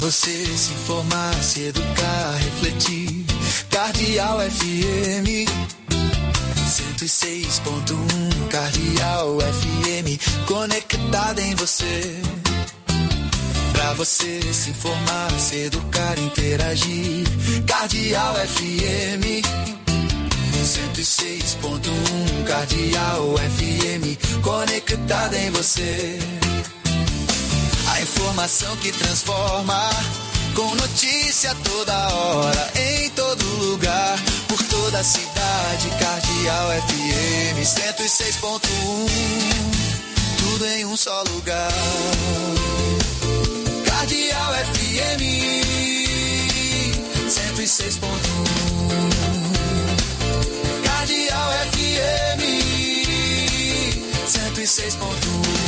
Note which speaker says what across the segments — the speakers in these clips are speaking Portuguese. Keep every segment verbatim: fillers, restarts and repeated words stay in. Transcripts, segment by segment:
Speaker 1: Você se informar, se educar, refletir. Cardeal F M cento e seis ponto um, Cardeal F M, conectada em você. Pra você se informar, se educar, interagir. Cardeal F M cento e seis ponto um, Cardeal F M, conectada em você. A informação que transforma, com notícia toda hora, em todo lugar, por toda a cidade. Cardeal F M cento e seis ponto um, tudo em um só lugar. Cardeal F M cento e seis ponto um, Cardeal F M cento e seis ponto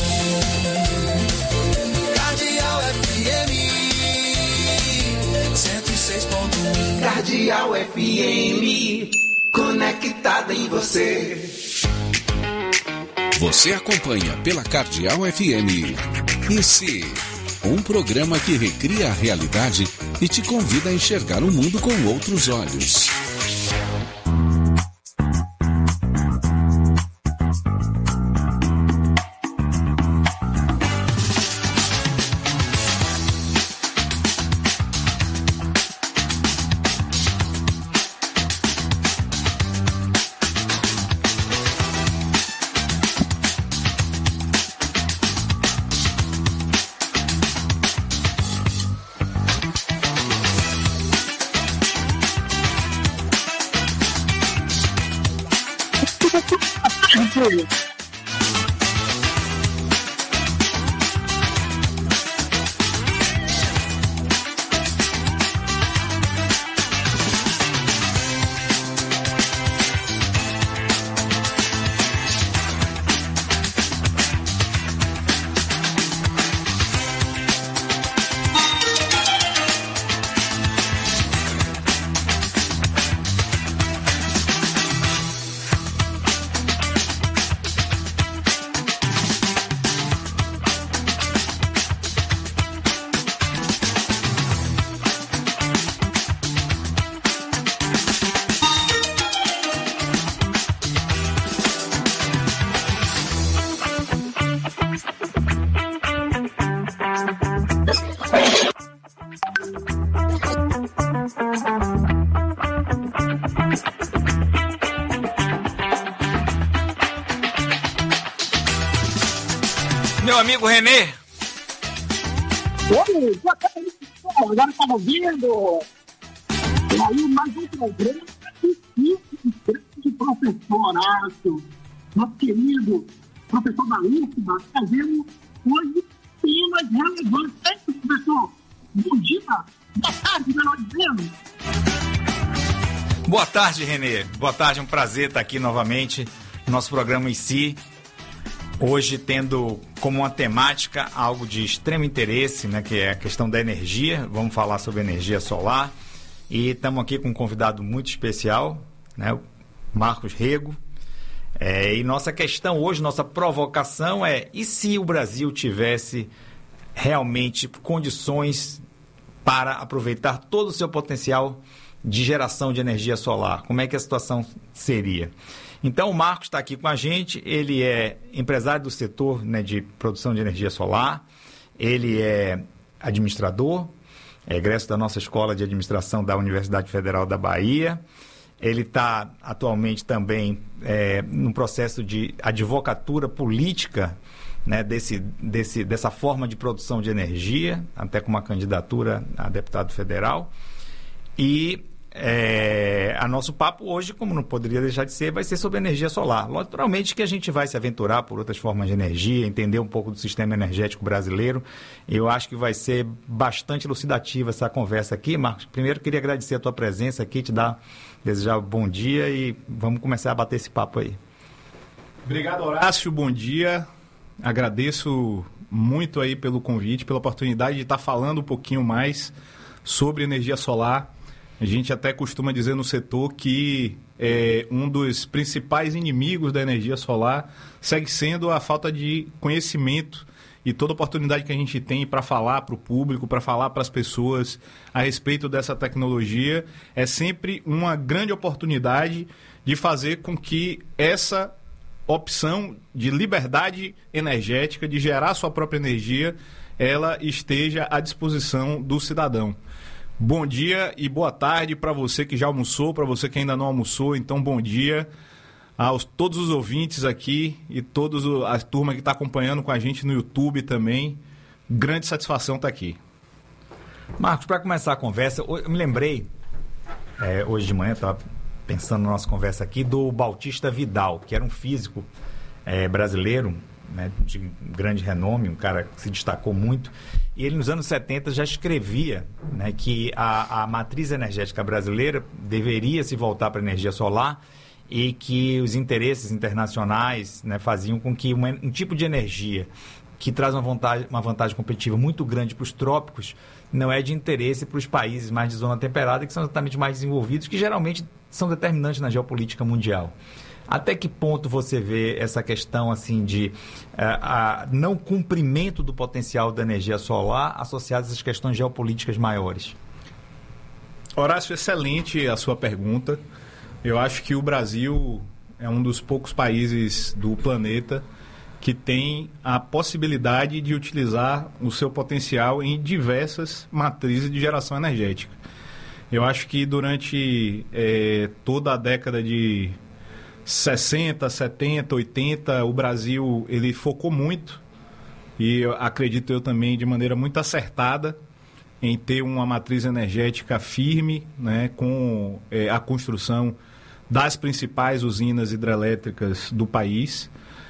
Speaker 1: um, Cardeal F M cento e seis ponto um, Cardeal F M, conectada em você.
Speaker 2: Você acompanha pela Cardeal F M I C, um programa que recria a realidade e te convida a enxergar o mundo com outros olhos.
Speaker 3: Meu amigo Renê.
Speaker 4: Oi, agora estava ouvindo. E aí, mais um programa de grande professoraço, nosso querido professor da U F B A, fazendo hoje temas relevantes. É isso, professor? Bom dia, boa tarde, melhor dizendo.
Speaker 3: Boa tarde, Renê. Boa tarde, é um prazer estar aqui novamente no nosso programa em si. Hoje tendo como uma temática algo de extremo interesse, né, que é a questão da energia. Vamos falar sobre energia solar. E estamos aqui com um convidado muito especial, né, o Marcos Rego. É, e nossa questão hoje, nossa provocação é: e se o Brasil tivesse realmente condições para aproveitar todo o seu potencial de geração de energia solar? Como é que a situação seria? Então, o Marcos está aqui com a gente. Ele é empresário do setor, né, de produção de energia solar. Ele é administrador, é egresso da nossa Escola de Administração da Universidade Federal da Bahia. Ele está atualmente também é, num processo de advocatura política, né, desse, desse, dessa forma de produção de energia, até com uma candidatura a deputado federal. E É, a nosso papo hoje, como não poderia deixar de ser, vai ser sobre energia solar. Naturalmente que a gente vai se aventurar por outras formas de energia, entender um pouco do sistema energético brasileiro. Eu acho que vai ser bastante elucidativa essa conversa aqui. Marcos, primeiro queria agradecer a tua presença aqui, te dar, desejar um bom dia e vamos começar a bater esse papo aí.
Speaker 5: Obrigado, Horácio, bom dia. Agradeço muito aí pelo convite, pela oportunidade de estar falando um pouquinho mais sobre energia solar. A gente até costuma dizer no setor que é, um dos principais inimigos da energia solar segue sendo a falta de conhecimento e toda oportunidade que a gente tem para falar para o público, para falar para as pessoas a respeito dessa tecnologia, é sempre uma grande oportunidade de fazer com que essa opção de liberdade energética, de gerar sua própria energia, ela esteja à disposição do cidadão. Bom dia e boa tarde para você que já almoçou, para você que ainda não almoçou, então bom dia aos todos os ouvintes aqui e todos a turma que está acompanhando com a gente no YouTube também. Grande satisfação estar aqui.
Speaker 3: Marcos, para começar a conversa, eu me lembrei, é, hoje de manhã, estava pensando na nossa conversa aqui, do Bautista Vidal, que era um físico é, brasileiro, né, de grande renome, um cara que se destacou muito, e ele nos anos setenta já escrevia, né, que a, a matriz energética brasileira deveria se voltar para a energia solar e que os interesses internacionais, né, faziam com que uma, um tipo de energia que traz uma vantagem, uma vantagem competitiva muito grande para os trópicos não é de interesse para os países mais de zona temperada, que são exatamente mais desenvolvidos, que geralmente são determinantes na geopolítica mundial. Até que ponto você vê essa questão assim de uh, a não cumprimento do potencial da energia solar associada a essas questões geopolíticas maiores?
Speaker 5: Horácio, excelente a sua pergunta. Eu acho que o Brasil é um dos poucos países do planeta que tem a possibilidade de utilizar o seu potencial em diversas matrizes de geração energética. Eu acho que durante é, toda a década de sessenta, setenta, oitenta, o Brasil ele focou muito, e eu acredito eu também de maneira muito acertada, em ter uma matriz energética firme, né, com é, a construção das principais usinas hidrelétricas do país.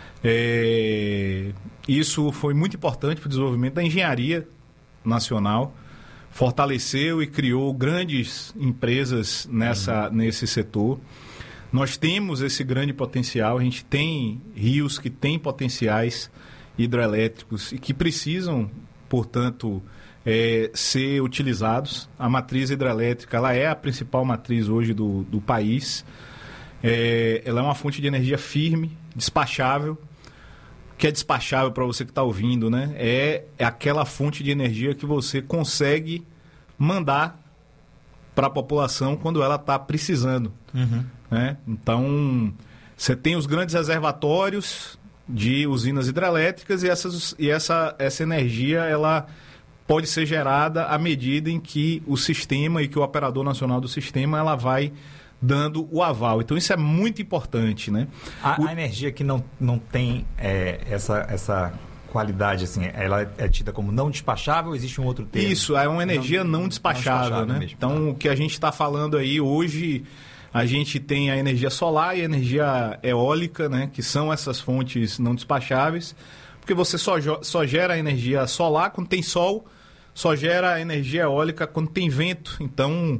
Speaker 5: É, isso foi muito importante para o desenvolvimento da engenharia nacional, fortaleceu e criou grandes empresas nessa, uhum. nesse setor. Nós temos esse grande potencial, a gente tem rios que têm potenciais hidrelétricos e que precisam, portanto, é, ser utilizados. A matriz hidrelétrica ela é a principal matriz hoje do, do país. É, ela é uma fonte de energia firme, despachável. O que é despachável para você que está ouvindo, né? É, é aquela fonte de energia que você consegue mandar para a população quando ela está precisando. Uhum. Né? Então, você tem os grandes reservatórios de usinas hidrelétricas e, essas, e essa, essa energia ela pode ser gerada à medida em que o sistema e que o operador nacional do sistema ela vai dando o aval. Então, isso é muito importante, né?
Speaker 3: A,
Speaker 5: o...
Speaker 3: a energia que não, não tem é, essa, essa qualidade, assim, ela é tida como não despachável ou existe um outro termo?
Speaker 5: Isso, é uma energia não, não despachável, não despachável, né? Mesmo. Então, o que a gente está falando aí hoje, a gente tem a energia solar e a energia eólica, né? Que são essas fontes não despacháveis, porque você só, só gera energia solar quando tem sol, só gera energia eólica quando tem vento. Então,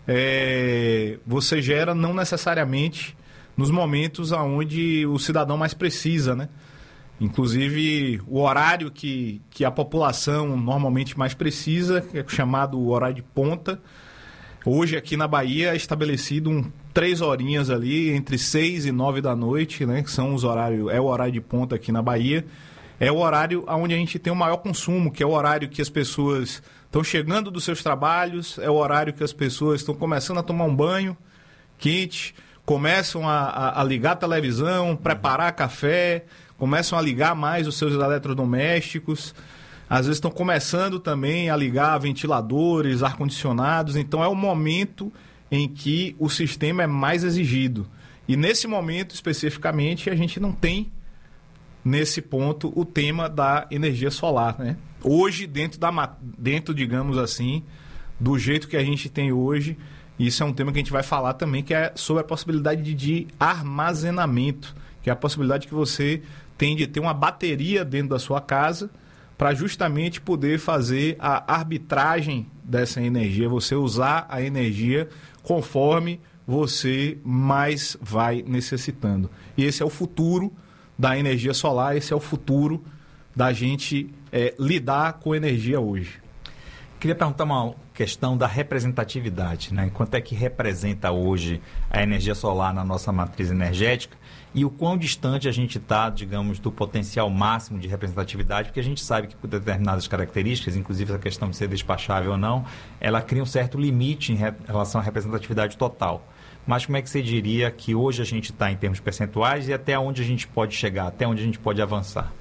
Speaker 5: É, você gera não necessariamente nos momentos onde o cidadão mais precisa, né? Inclusive o horário que, que a população normalmente mais precisa, que é chamado horário de ponta. Hoje aqui na Bahia é estabelecido um três horinhas ali entre seis e nove da noite, né? Que são os horários, é o horário de ponta aqui na Bahia. É o horário onde a gente tem o maior consumo, que é o horário que as pessoas estão chegando dos seus trabalhos, é o horário que as pessoas estão começando a tomar um banho quente, começam a, a, a ligar a televisão, preparar café, começam a ligar mais os seus eletrodomésticos, às vezes estão começando também a ligar ventiladores, ar-condicionados. Então é o momento em que o sistema é mais exigido. E nesse momento, especificamente, a gente não tem, nesse ponto, o tema da energia solar, né? Hoje, dentro, da, dentro, digamos assim, do jeito que a gente tem hoje, isso é um tema que a gente vai falar também, que é sobre a possibilidade de, de armazenamento, que é a possibilidade que você tem de ter uma bateria dentro da sua casa para justamente poder fazer a arbitragem dessa energia, você usar a energia conforme você mais vai necessitando. E esse é o futuro da energia solar, esse é o futuro da gente é, lidar com energia hoje.
Speaker 3: Queria perguntar uma questão da representatividade, né? Quanto é que representa hoje a energia solar na nossa matriz energética e o quão distante a gente está, digamos, do potencial máximo de representatividade, porque a gente sabe que por determinadas características, inclusive a questão de ser despachável ou não, ela cria um certo limite em relação à representatividade total. Mas como é que você diria que hoje a gente está em termos percentuais e até onde a gente pode chegar, até onde a gente pode avançar?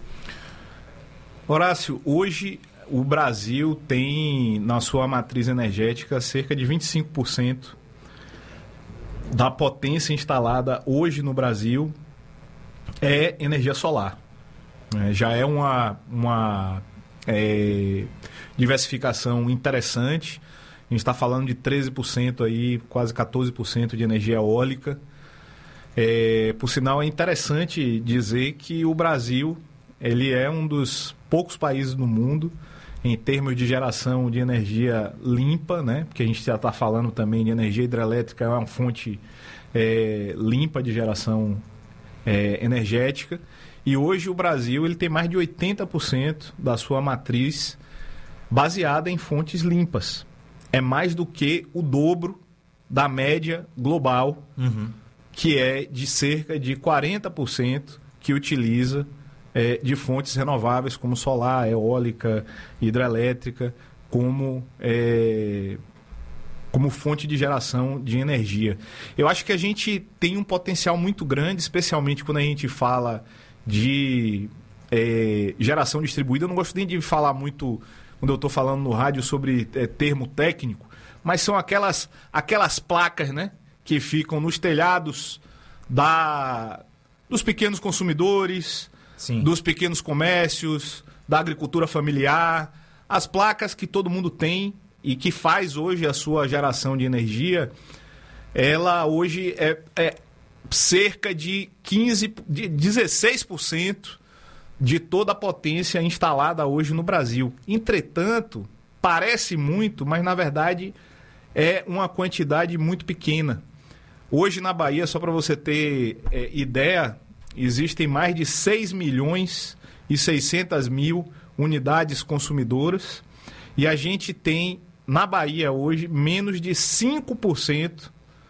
Speaker 5: Horácio, hoje o Brasil tem na sua matriz energética cerca de vinte e cinco por cento da potência instalada hoje no Brasil é energia solar. É, já é uma, uma é, diversificação interessante. A gente está falando de treze por cento, aí, quase quatorze por cento de energia eólica. É, por sinal, é interessante dizer que o Brasil ele é um dos poucos países no mundo em termos de geração de energia limpa, né? Porque a gente já está falando também de energia hidrelétrica, é uma fonte é, limpa de geração é, energética. E hoje o Brasil ele tem mais de oitenta por cento da sua matriz baseada em fontes limpas. É mais do que o dobro da média global, uhum. que é de cerca de quarenta por cento que utiliza É, de fontes renováveis como solar, eólica, hidrelétrica, como, é, como fonte de geração de energia. Eu acho que a gente tem um potencial muito grande, especialmente quando a gente fala de é, geração distribuída. Eu não gosto nem de falar muito, quando eu estou falando no rádio, sobre é, termo técnico, mas são aquelas, aquelas placas, né, que ficam nos telhados da, dos pequenos consumidores, Sim. dos pequenos comércios, da agricultura familiar, as placas que todo mundo tem e que faz hoje a sua geração de energia, ela hoje é, é cerca de quinze, de dezesseis por cento de toda a potência instalada hoje no Brasil. Entretanto, parece muito, mas na verdade é uma quantidade muito pequena. Hoje na Bahia, só para você ter é, ideia, existem mais de seis milhões e seiscentas mil unidades consumidoras e a gente tem na Bahia hoje menos de cinco por cento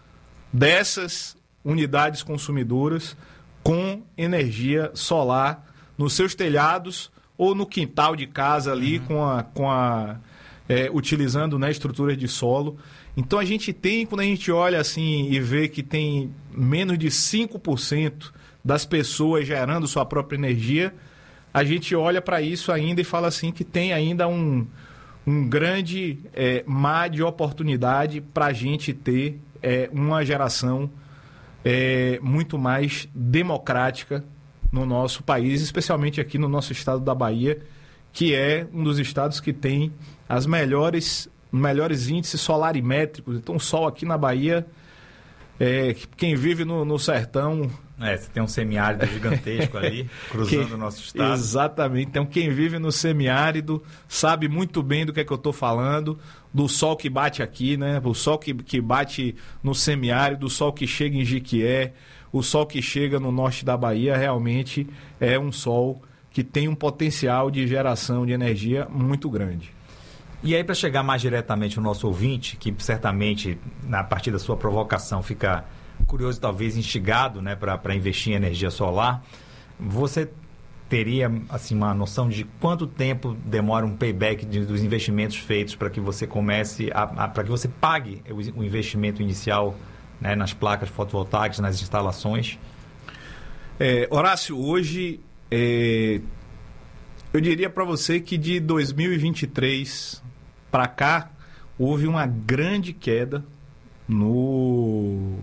Speaker 5: dessas unidades consumidoras com energia solar nos seus telhados ou no quintal de casa ali, uhum. com a, com a, é, utilizando, né, estruturas de solo. Então a gente tem, quando a gente olha assim e vê que tem menos de cinco por cento das pessoas gerando sua própria energia, a gente olha para isso ainda e fala assim que tem ainda um, um grande é, mar de oportunidade para a gente ter é, uma geração é, muito mais democrática no nosso país, especialmente aqui no nosso estado da Bahia, que é um dos estados que tem as melhores, melhores índices solarimétricos. Então o sol aqui na Bahia, é, quem vive no, no sertão...
Speaker 3: É, você tem um semiárido gigantesco ali, cruzando
Speaker 5: quem,
Speaker 3: o nosso estado.
Speaker 5: Exatamente. Então, quem vive no semiárido sabe muito bem do que é que eu estou falando, do sol que bate aqui, né? O sol que, que bate no semiárido, o sol que chega em Jequié, o sol que chega no norte da Bahia, realmente é um sol que tem um potencial de geração de energia muito grande.
Speaker 3: E aí, para chegar mais diretamente ao nosso ouvinte, que certamente, a partir da sua provocação, fica curioso, talvez instigado, né, para investir em energia solar, você teria assim, uma noção de quanto tempo demora um payback de, dos investimentos feitos para que você comece, a, a, para que você pague o, o investimento inicial, né, nas placas fotovoltaicas, nas instalações?
Speaker 5: É, Horácio, hoje é, eu diria para você que de dois mil e vinte e três para cá houve uma grande queda no,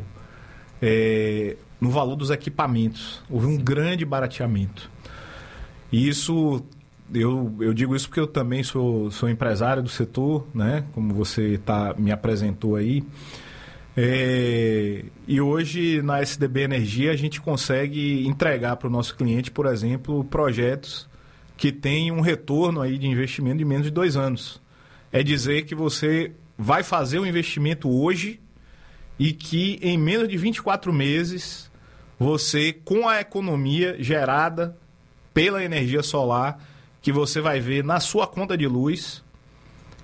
Speaker 5: é, no valor dos equipamentos. Houve um Sim. grande barateamento. E isso, eu, eu digo isso porque eu também sou, sou empresário do setor, né? Como você tá, me apresentou aí. É, e hoje na S D B Energia a gente consegue entregar para o nosso cliente, por exemplo, projetos que têm um retorno aí de investimento de menos de dois anos. É dizer que você vai fazer o investimento hoje e que em menos de vinte e quatro meses você, com a economia gerada pela energia solar, que você vai ver na sua conta de luz,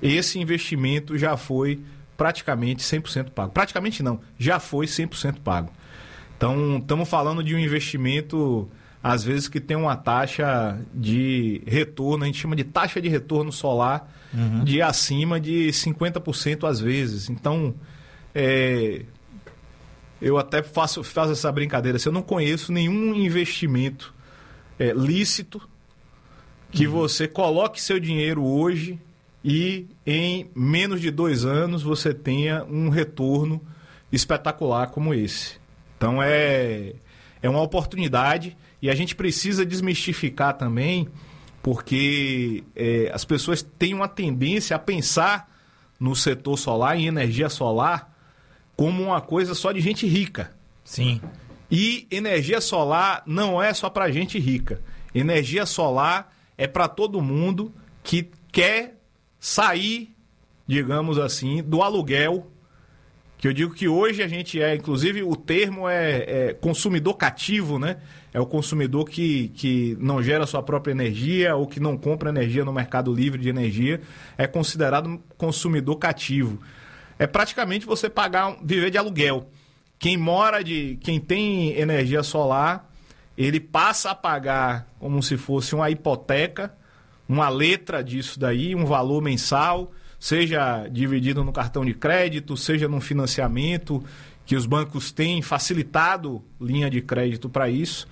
Speaker 5: esse investimento já foi praticamente cem por cento pago. Praticamente não, já foi cem por cento pago. Então, estamos falando de um investimento, às vezes, que tem uma taxa de retorno, a gente chama de taxa de retorno solar, uhum. de acima de cinquenta por cento às vezes. Então, é, eu até faço, faço essa brincadeira. Se eu não conheço nenhum investimento é, lícito que uhum. você coloque seu dinheiro hoje e em menos de dois anos você tenha um retorno espetacular como esse. Então é, é uma oportunidade e a gente precisa desmistificar também, porque é, as pessoas têm uma tendência a pensar no setor solar, em energia solar, como uma coisa só de gente rica.
Speaker 3: Sim.
Speaker 5: E energia solar não é só para gente rica. Energia solar é para todo mundo que quer sair, digamos assim, do aluguel, que eu digo que hoje a gente é, inclusive o termo é, é consumidor cativo, né? É o consumidor que, que não gera sua própria energia ou que não compra energia no mercado livre de energia, é considerado consumidor cativo. É praticamente você pagar, viver de aluguel. Quem mora de, quem tem energia solar, ele passa a pagar como se fosse uma hipoteca, uma letra disso daí, um valor mensal, seja dividido no cartão de crédito, seja num financiamento, que os bancos têm facilitado linha de crédito para isso.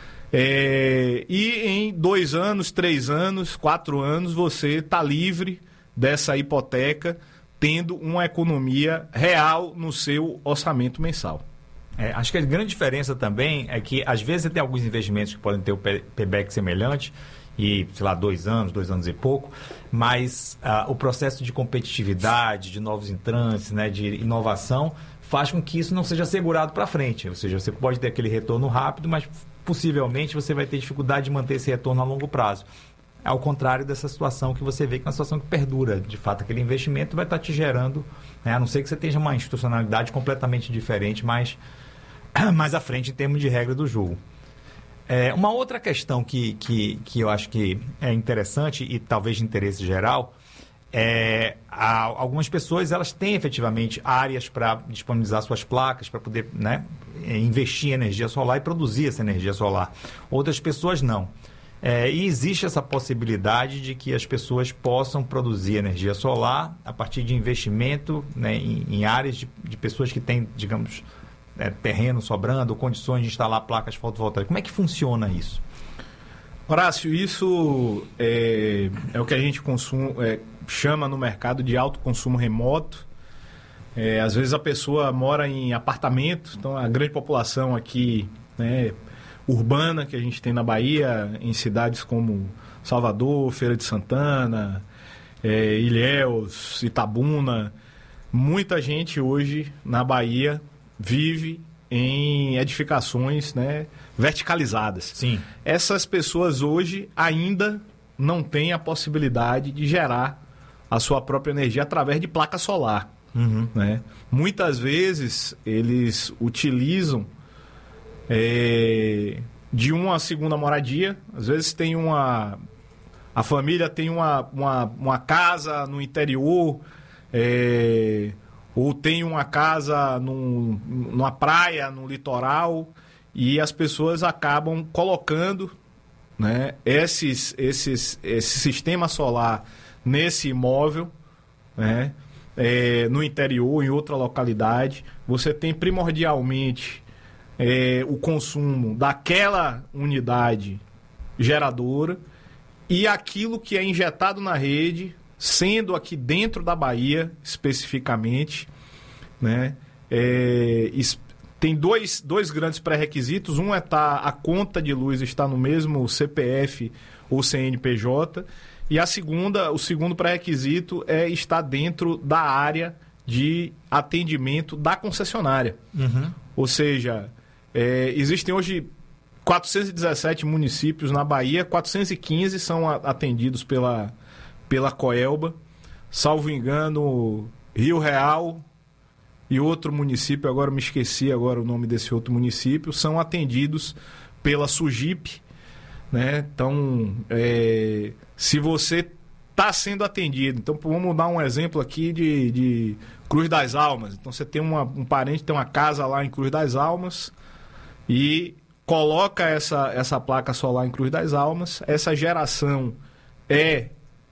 Speaker 5: É, e em dois anos, três anos, quatro anos, você está livre dessa hipoteca, tendo uma economia real no seu orçamento mensal.
Speaker 3: É, acho que a grande diferença também é que, às vezes, você tem alguns investimentos que podem ter o payback semelhante, e, sei lá, dois anos, dois anos e pouco, mas uh, o processo de competitividade, de novos entrantes, né, de inovação, faz com que isso não seja segurado para frente. Ou seja, você pode ter aquele retorno rápido, mas possivelmente você vai ter dificuldade de manter esse retorno a longo prazo. Ao contrário dessa situação que você vê, que é uma situação que perdura. De fato, aquele investimento vai estar te gerando, né, a não ser que você tenha uma institucionalidade completamente diferente, mas mais à frente em termos de regra do jogo. É, uma outra questão que, que, que eu acho que é interessante e talvez de interesse geral é a, algumas pessoas elas têm efetivamente áreas para disponibilizar suas placas, para poder, né, investir em energia solar e produzir essa energia solar. Outras pessoas não. É, e existe essa possibilidade de que as pessoas possam produzir energia solar a partir de investimento, né, em, em áreas de, de pessoas que têm, digamos, É, terreno sobrando, condições de instalar placas fotovoltaicas. Como é que funciona isso?
Speaker 5: Horácio, isso é, é o que a gente consumo, é, chama no mercado de autoconsumo remoto. É, às vezes a pessoa mora em apartamento, então a grande população aqui, né, urbana que a gente tem na Bahia, em cidades como Salvador, Feira de Santana, é, Ilhéus, Itabuna, muita gente hoje na Bahia vive em edificações, né, verticalizadas.
Speaker 3: Sim.
Speaker 5: Essas pessoas hoje ainda não têm a possibilidade de gerar a sua própria energia através de placa solar.
Speaker 3: Uhum.
Speaker 5: Né? Muitas vezes eles utilizam é, de uma segunda moradia. Às vezes tem uma... A família tem uma, uma, uma casa no interior... É, ou tem uma casa num, numa praia, no litoral, e as pessoas acabam colocando, né, esses, esses, esse sistema solar nesse imóvel, né, é, no interior, em outra localidade. Você tem primordialmente é, o consumo daquela unidade geradora e aquilo que é injetado na rede, sendo aqui dentro da Bahia, especificamente, né, é, tem dois, dois grandes pré-requisitos. Um é tá, a conta de luz está no mesmo C P F ou C N P J, e a segunda, o segundo pré-requisito é estar dentro da área de atendimento da concessionária.
Speaker 3: Uhum.
Speaker 5: Ou seja, é, existem hoje quatrocentos e dezessete municípios na Bahia, quatrocentos e quinze são atendidos pela... pela Coelba, salvo engano, Rio Real e outro município, agora me esqueci agora o nome desse outro município, são atendidos pela Sugip, né? Então, é, se você está sendo atendido. Então, vamos dar um exemplo aqui de, de Cruz das Almas. Então, você tem uma, um parente, tem uma casa lá em Cruz das Almas e coloca essa, essa placa solar em Cruz das Almas. Essa geração é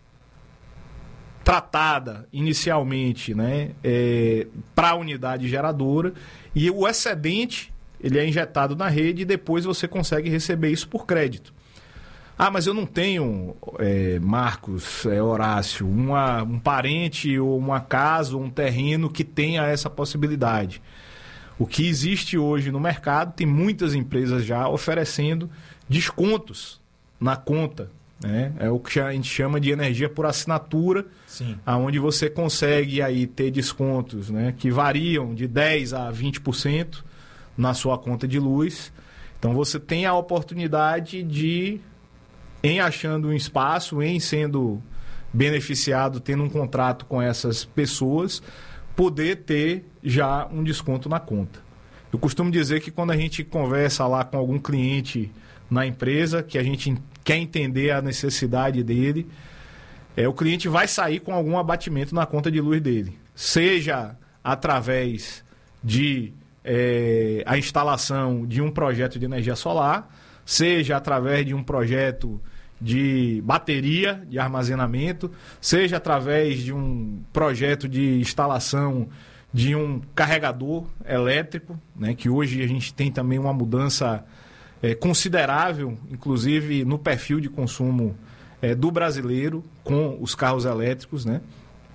Speaker 5: tratada inicialmente, né, é, para a unidade geradora, e o excedente ele é injetado na rede e depois você consegue receber isso por crédito. Ah, mas eu não tenho, é, Marcos, é, Horácio, uma, um parente ou uma casa ou um terreno que tenha essa possibilidade. O que existe hoje no mercado, tem muitas empresas já oferecendo descontos na conta, né? É o que a gente chama de energia por assinatura,
Speaker 3: Sim.
Speaker 5: onde você consegue aí ter descontos, né, que variam de dez por cento a vinte por cento na sua conta de luz. Então você tem a oportunidade de, em achando um espaço, em sendo beneficiado, tendo um contrato com essas pessoas, poder ter já um desconto na conta. Eu costumo dizer que quando a gente conversa lá com algum cliente na empresa, que a gente quer entender a necessidade dele, é, o cliente vai sair com algum abatimento na conta de luz dele. Seja através de é, a instalação de um projeto de energia solar, seja através de um projeto de bateria de armazenamento, seja através de um projeto de instalação de um carregador elétrico, né, que hoje a gente tem também uma mudança é, considerável, inclusive no perfil de consumo é, do brasileiro com os carros elétricos, né?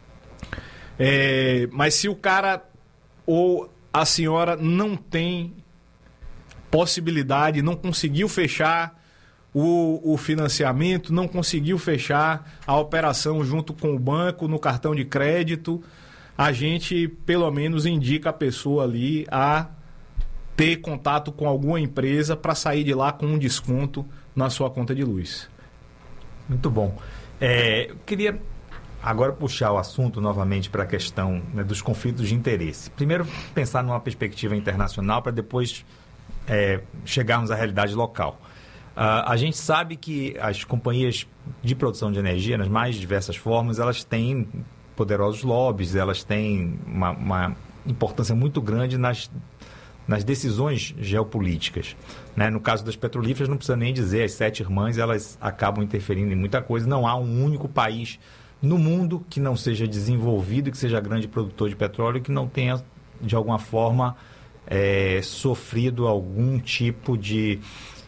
Speaker 5: É, mas se o cara ou a senhora não tem possibilidade, não conseguiu fechar o, o financiamento, não conseguiu fechar a operação junto com o banco no cartão de crédito, a gente pelo menos indica a pessoa ali a ter contato com alguma empresa para sair de lá com um desconto na sua conta de luz.
Speaker 3: Muito bom. É, eu queria agora puxar o assunto novamente para a questão, né, dos conflitos de interesse. Primeiro, pensar numa perspectiva internacional para depois é, chegarmos à realidade local. Uh, a gente sabe que as companhias de produção de energia, nas mais diversas formas, elas têm poderosos lobbies, elas têm uma, uma importância muito grande nas, nas decisões geopolíticas, né? No caso das petrolíferas, não precisa nem dizer, as sete irmãs, elas acabam interferindo em muita coisa. Não há um único país no mundo que não seja desenvolvido, que seja grande produtor de petróleo, que não tenha, de alguma forma, é, sofrido algum tipo de...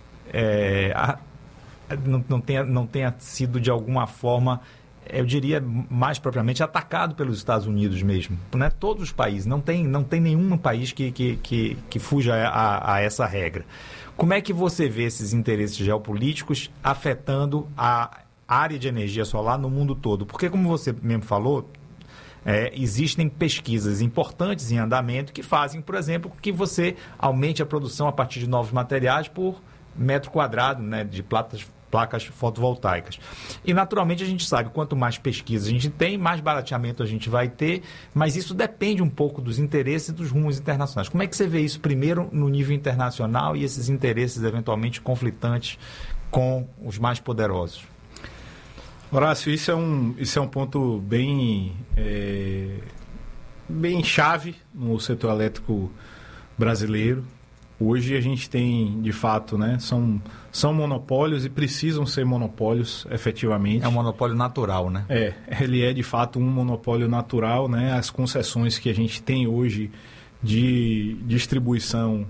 Speaker 3: É, a, não, não, tenha, não tenha sido, de alguma forma, eu diria, mais propriamente, atacado pelos Estados Unidos mesmo, né? Todos os países, não tem, não tem nenhum país que, que, que, que fuja a, a essa regra. Como é que você vê esses interesses geopolíticos afetando a área de energia solar no mundo todo? Porque, como você mesmo falou, é, existem pesquisas importantes em andamento que fazem, por exemplo, que você aumente a produção a partir de novos materiais por metro quadrado, né, de placas, placas fotovoltaicas. E, naturalmente, a gente sabe, quanto mais pesquisa a gente tem, mais barateamento a gente vai ter, mas isso depende um pouco dos interesses e dos rumos internacionais. Como é que você vê isso, primeiro, no nível internacional e esses interesses, eventualmente, conflitantes com os mais poderosos?
Speaker 5: Horácio, isso é um, isso é um ponto bem, é, bem chave no setor elétrico brasileiro. Hoje a gente tem, de fato, né, são, são monopólios e precisam ser monopólios, efetivamente.
Speaker 3: É um monopólio natural, né?
Speaker 5: É, ele é, de fato, um monopólio natural, né? As concessões que a gente tem hoje de distribuição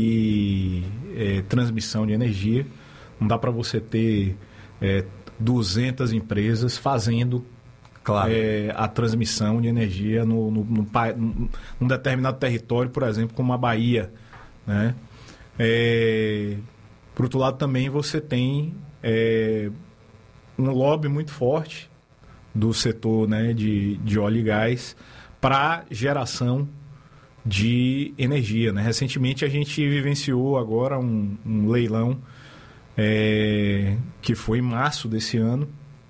Speaker 5: e é, transmissão de energia, não dá para você ter é, duzentas empresas fazendo claro. é, a transmissão de energia no, no, no, no, num determinado território, por exemplo, como a Bahia, né? É, por outro lado, também você tem é, um lobby muito forte do setor, né, de, de óleo e gás para geração de energia, né? Recentemente a gente vivenciou agora um, um leilão é, que foi em março desse ano.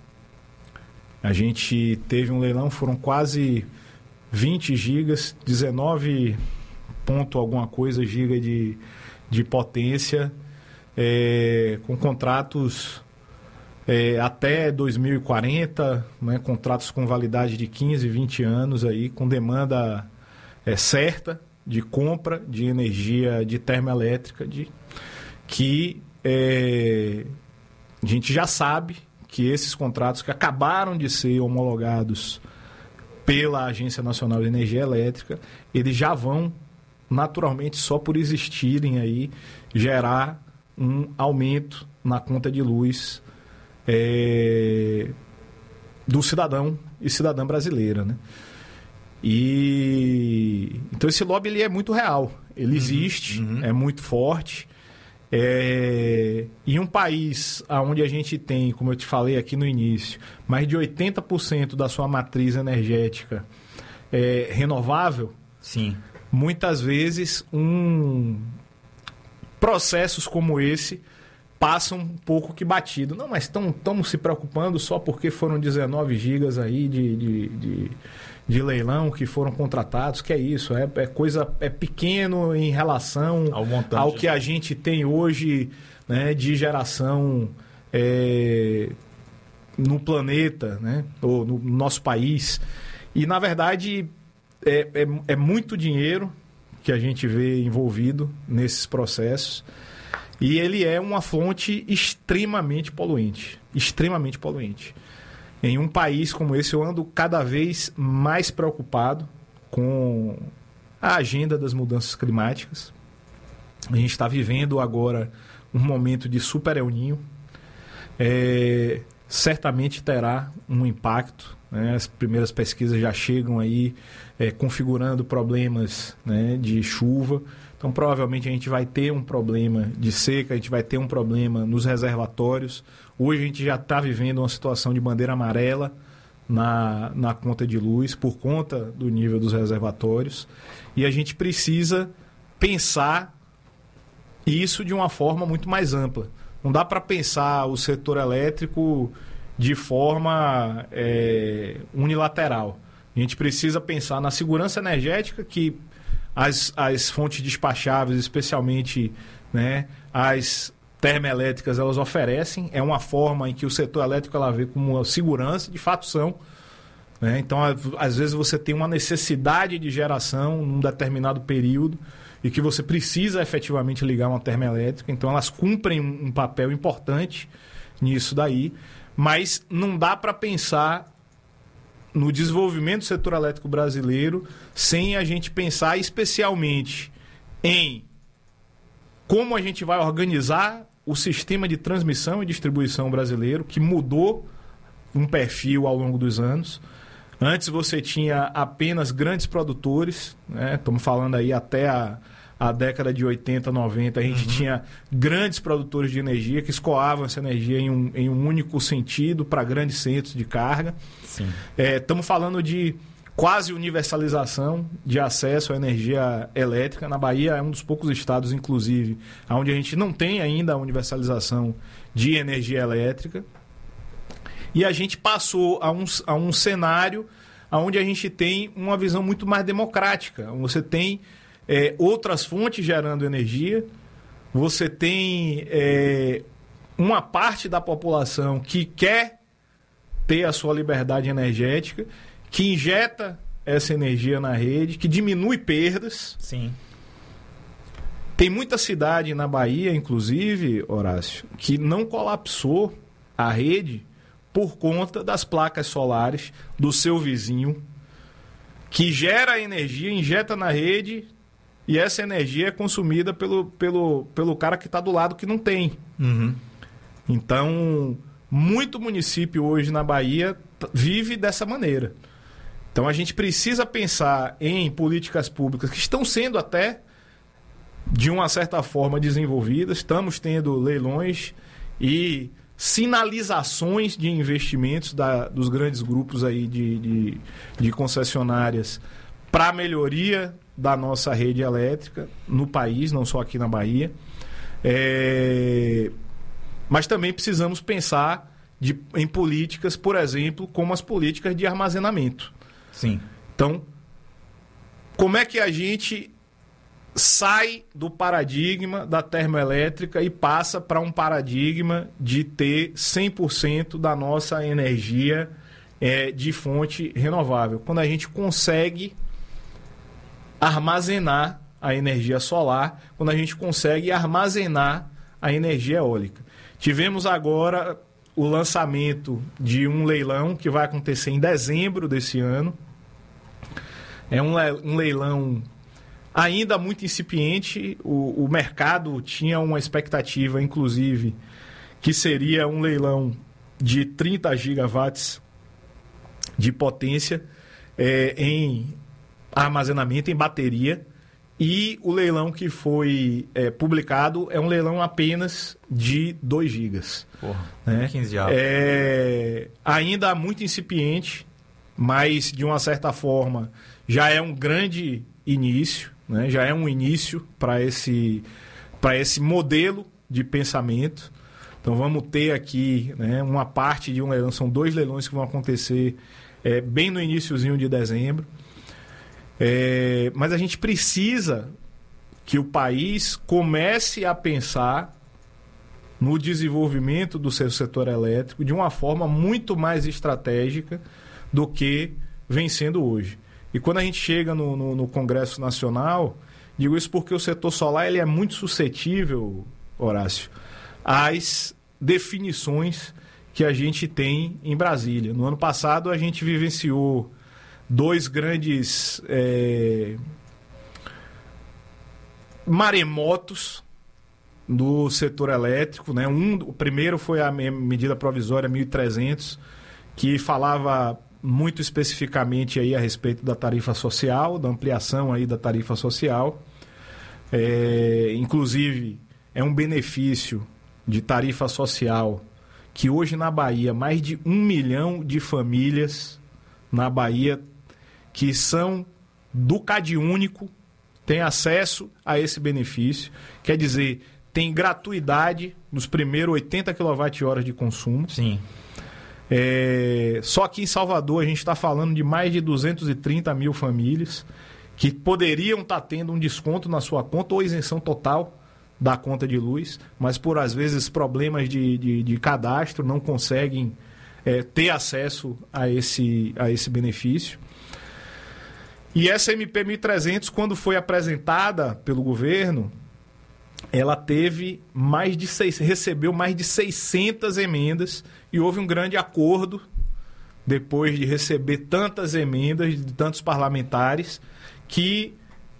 Speaker 5: A gente teve um leilão, foram quase vinte gigas, dezenove ponto alguma coisa giga de, de potência, é, com contratos é, até dois mil e quarenta, né, contratos com validade de quinze, vinte anos, aí, com demanda é, certa de compra de energia de termoelétrica, de, que é, a gente já sabe que esses contratos que acabaram de ser homologados pela Agência Nacional de Energia Elétrica, eles já vão, naturalmente, só por existirem aí, gerar um aumento na conta de luz é, do cidadão e cidadã brasileira, né? E então esse lobby ele é muito real, ele uhum, existe, uhum. é muito forte. É, em um país onde a gente tem, como eu te falei aqui no início, mais de oitenta por cento da sua matriz energética é renovável,
Speaker 3: sim.
Speaker 5: muitas vezes um, processos como esse passam um pouco que batido. Não, mas estamos se preocupando só porque foram dezenove gigas aí de, de, de, de leilão que foram contratados, que é isso, é, é coisa, é pequeno em relação ao, montante, ao que a gente tem hoje, né, de geração é, no planeta, né, ou no nosso país. E, na verdade, é, é, é muito dinheiro que a gente vê envolvido nesses processos. E ele é uma fonte extremamente poluente. Extremamente poluente. Em um país como esse, eu ando cada vez mais preocupado com a agenda das mudanças climáticas. A gente está vivendo agora um momento de super El Niño. É, certamente terá um impacto, né? As primeiras pesquisas já chegam aí é, configurando problemas, né, de chuva. Então, provavelmente, a gente vai ter um problema de seca, a gente vai ter um problema nos reservatórios. Hoje, a gente já está vivendo uma situação de bandeira amarela na, na conta de luz, por conta do nível dos reservatórios. E a gente precisa pensar isso de uma forma muito mais ampla. Não dá para pensar o setor elétrico de forma é, unilateral. A gente precisa pensar na segurança energética, que As, as fontes despacháveis, especialmente, né, as termoelétricas, elas oferecem. É uma forma em que o setor elétrico ela vê como uma segurança, de fato são. Né? Então, às vezes, você tem uma necessidade de geração num determinado período e que você precisa efetivamente ligar uma termoelétrica. Então, elas cumprem um papel importante nisso daí. Mas não dá para pensar no desenvolvimento do setor elétrico brasileiro sem a gente pensar especialmente em como a gente vai organizar o sistema de transmissão e distribuição brasileiro, que mudou um perfil ao longo dos anos. Antes você tinha apenas grandes produtores, né? Estamos falando aí até a, a década de oitenta, noventa, a gente uhum. tinha grandes produtores de energia que escoavam essa energia em um, em um único sentido para grandes centros de carga. Sim. É, estamos falando de quase universalização de acesso à energia elétrica. Na Bahia é um dos poucos estados, inclusive, onde a gente não tem ainda a universalização de energia elétrica. E a gente passou a um, a um cenário onde a gente tem uma visão muito mais democrática. Você tem é, outras fontes gerando energia, você tem é, uma parte da população que quer ter a sua liberdade energética, que injeta essa energia na rede, que diminui perdas.
Speaker 3: Sim.
Speaker 5: Tem muita cidade na Bahia, inclusive, Horácio, que não colapsou a rede por conta das placas solares do seu vizinho, que gera energia, injeta na rede, e essa energia é consumida pelo, pelo, pelo cara que está do lado que não tem.
Speaker 3: Uhum.
Speaker 5: Então, muito município hoje na Bahia vive dessa maneira. Então, a gente precisa pensar em políticas públicas que estão sendo até, de uma certa forma, desenvolvidas. Estamos tendo leilões e sinalizações de investimentos da, dos grandes grupos aí de, de, de concessionárias para a melhoria da nossa rede elétrica no país, não só aqui na Bahia. É... Mas também precisamos pensar de, em políticas, por exemplo, como as políticas de armazenamento.
Speaker 3: Sim.
Speaker 5: Então, como é que a gente sai do paradigma da termoelétrica e passa para um paradigma de ter cem por cento da nossa energia é, de fonte renovável. Quando a gente consegue armazenar a energia solar, quando a gente consegue armazenar a energia eólica. Tivemos agora o lançamento de um leilão que vai acontecer em dezembro desse ano. É um, um leilão ainda muito incipiente. O, o mercado tinha uma expectativa, inclusive, que seria um leilão de trinta gigawatts de potência é, em armazenamento, em bateria. E o leilão que foi é, publicado é um leilão apenas de dois gigas.
Speaker 3: Porra,
Speaker 5: né?
Speaker 3: quinze de alta.
Speaker 5: É, ainda muito incipiente, mas de uma certa forma já é um grande início, né? Já é um início para esse, para esse modelo de pensamento. Então vamos ter aqui, né, uma parte de um leilão, são dois leilões que vão acontecer é, bem no iniciozinho de dezembro. É, mas a gente precisa que o país comece a pensar no desenvolvimento do seu setor elétrico de uma forma muito mais estratégica do que vem sendo hoje. E quando a gente chega no, no, no Congresso Nacional, digo isso porque o setor solar ele é muito suscetível, Horácio, às definições que a gente tem em Brasília. No ano passado a gente vivenciou dois grandes é, maremotos do setor elétrico, né? Um, o primeiro foi a medida provisória mil e trezentos, que falava muito especificamente aí a respeito da tarifa social, da ampliação aí da tarifa social. É, inclusive, é um benefício de tarifa social que hoje na Bahia, mais de um milhão de famílias na Bahia que são do CadÚnico têm acesso a esse benefício. Quer dizer, tem gratuidade nos primeiros oitenta quilowatt-horas de consumo.
Speaker 3: Sim.
Speaker 5: É, só aqui em Salvador a gente está falando de mais de duzentos e trinta mil famílias que poderiam estar tá tendo um desconto na sua conta ou isenção total da conta de luz, mas por às vezes problemas de, de, de cadastro não conseguem é, ter acesso a esse, a esse benefício. E essa M P mil e trezentos, quando foi apresentada pelo governo, ela teve mais de seis, recebeu mais de seiscentas emendas e houve um grande acordo, depois de receber tantas emendas de tantos parlamentares, que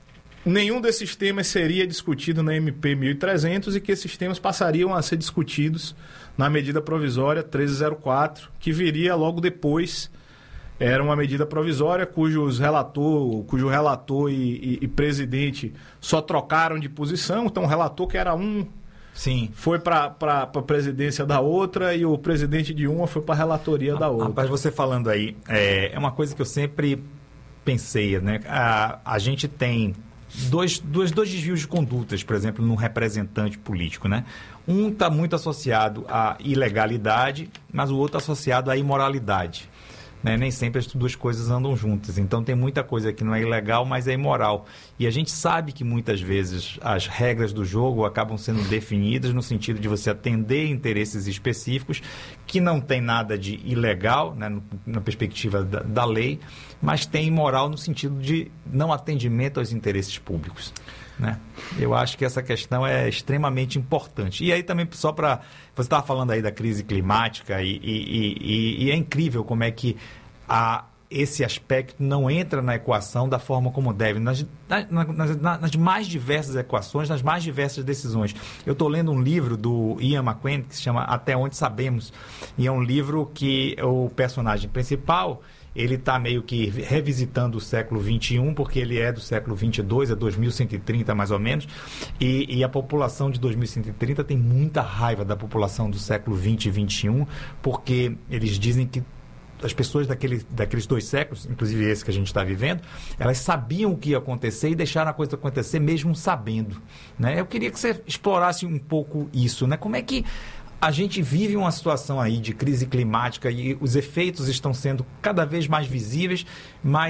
Speaker 5: nenhum desses temas seria discutido na M P mil e trezentos e que esses temas passariam a ser discutidos na medida provisória trezentos e quatro, que viria logo depois. Era uma medida provisória cujos relator, cujo relator e, e, e presidente só trocaram de posição. Então, o relator, que era um,
Speaker 3: sim,
Speaker 5: foi para a presidência da outra e o presidente de uma foi para a relatoria da outra.
Speaker 3: Rapaz, você falando aí, é, é uma coisa que eu sempre pensei, né? A, a gente tem dois, dois, dois desvios de condutas, por exemplo, num representante político, né? Um está muito associado à ilegalidade, mas o outro associado à imoralidade. Né? Nem sempre as duas coisas andam juntas. Então tem muita coisa que não é ilegal, mas é imoral. E a gente sabe que muitas vezes as regras do jogo acabam sendo definidas no sentido de você atender interesses específicos que não tem nada de ilegal, né? Na perspectiva da, da lei, mas tem imoral no sentido de não atendimento aos interesses públicos. Né? Eu acho que essa questão é extremamente importante. E aí também, só para... Você estava falando aí da crise climática e, e, e, e é incrível como é que a, esse aspecto não entra na equação da forma como deve. Nas, nas, nas mais diversas equações, nas mais diversas decisões. Eu estou lendo um livro do Ian McQueen que se chama Até Onde Sabemos. E é um livro que o personagem principal... ele está meio que revisitando o século vinte e um, porque ele é do século vinte e dois, é dois mil cento e trinta mais ou menos, e, e a população de dois mil cento e trinta tem muita raiva da população do século vinte e vinte e um, porque eles dizem que as pessoas daquele, daqueles dois séculos, inclusive esse que a gente está vivendo, elas sabiam o que ia acontecer e deixaram a coisa acontecer mesmo sabendo. Né? Eu queria que você explorasse um pouco isso, né? Como é que a gente vive uma situação aí de crise climática e os efeitos estão sendo cada vez mais visíveis, mas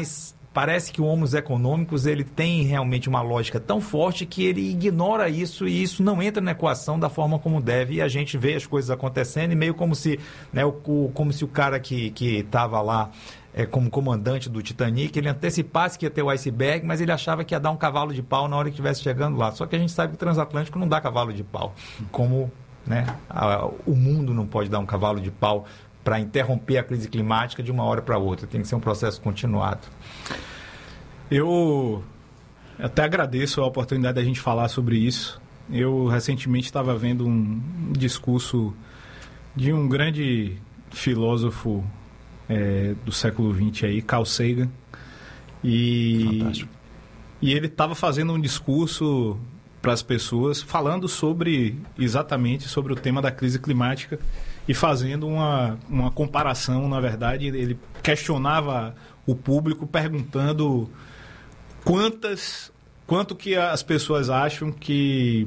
Speaker 3: parece que o Homo econômicos ele tem realmente uma lógica tão forte que ele ignora isso e isso não entra na equação da forma como deve. E a gente vê as coisas acontecendo e meio como se, né, o, o, como se o cara que estava lá é, como comandante do Titanic, ele antecipasse que ia ter o iceberg, mas ele achava que ia dar um cavalo de pau na hora que estivesse chegando lá. Só que a gente sabe que o transatlântico não dá cavalo de pau. Como, né, a, o mundo não pode dar um cavalo de pau para interromper a crise climática de uma hora para outra. Tem que ser um processo continuado.
Speaker 5: Eu até agradeço a oportunidade da gente falar sobre isso. Eu recentemente estava vendo um discurso de um grande filósofo é, do século vinte, aí, Carl Sagan. E, Fantástico. E ele estava fazendo um discurso para as pessoas falando sobre, exatamente sobre o tema da crise climática e fazendo uma, uma comparação. Na verdade, ele questionava o público perguntando quantas, quanto que as pessoas acham que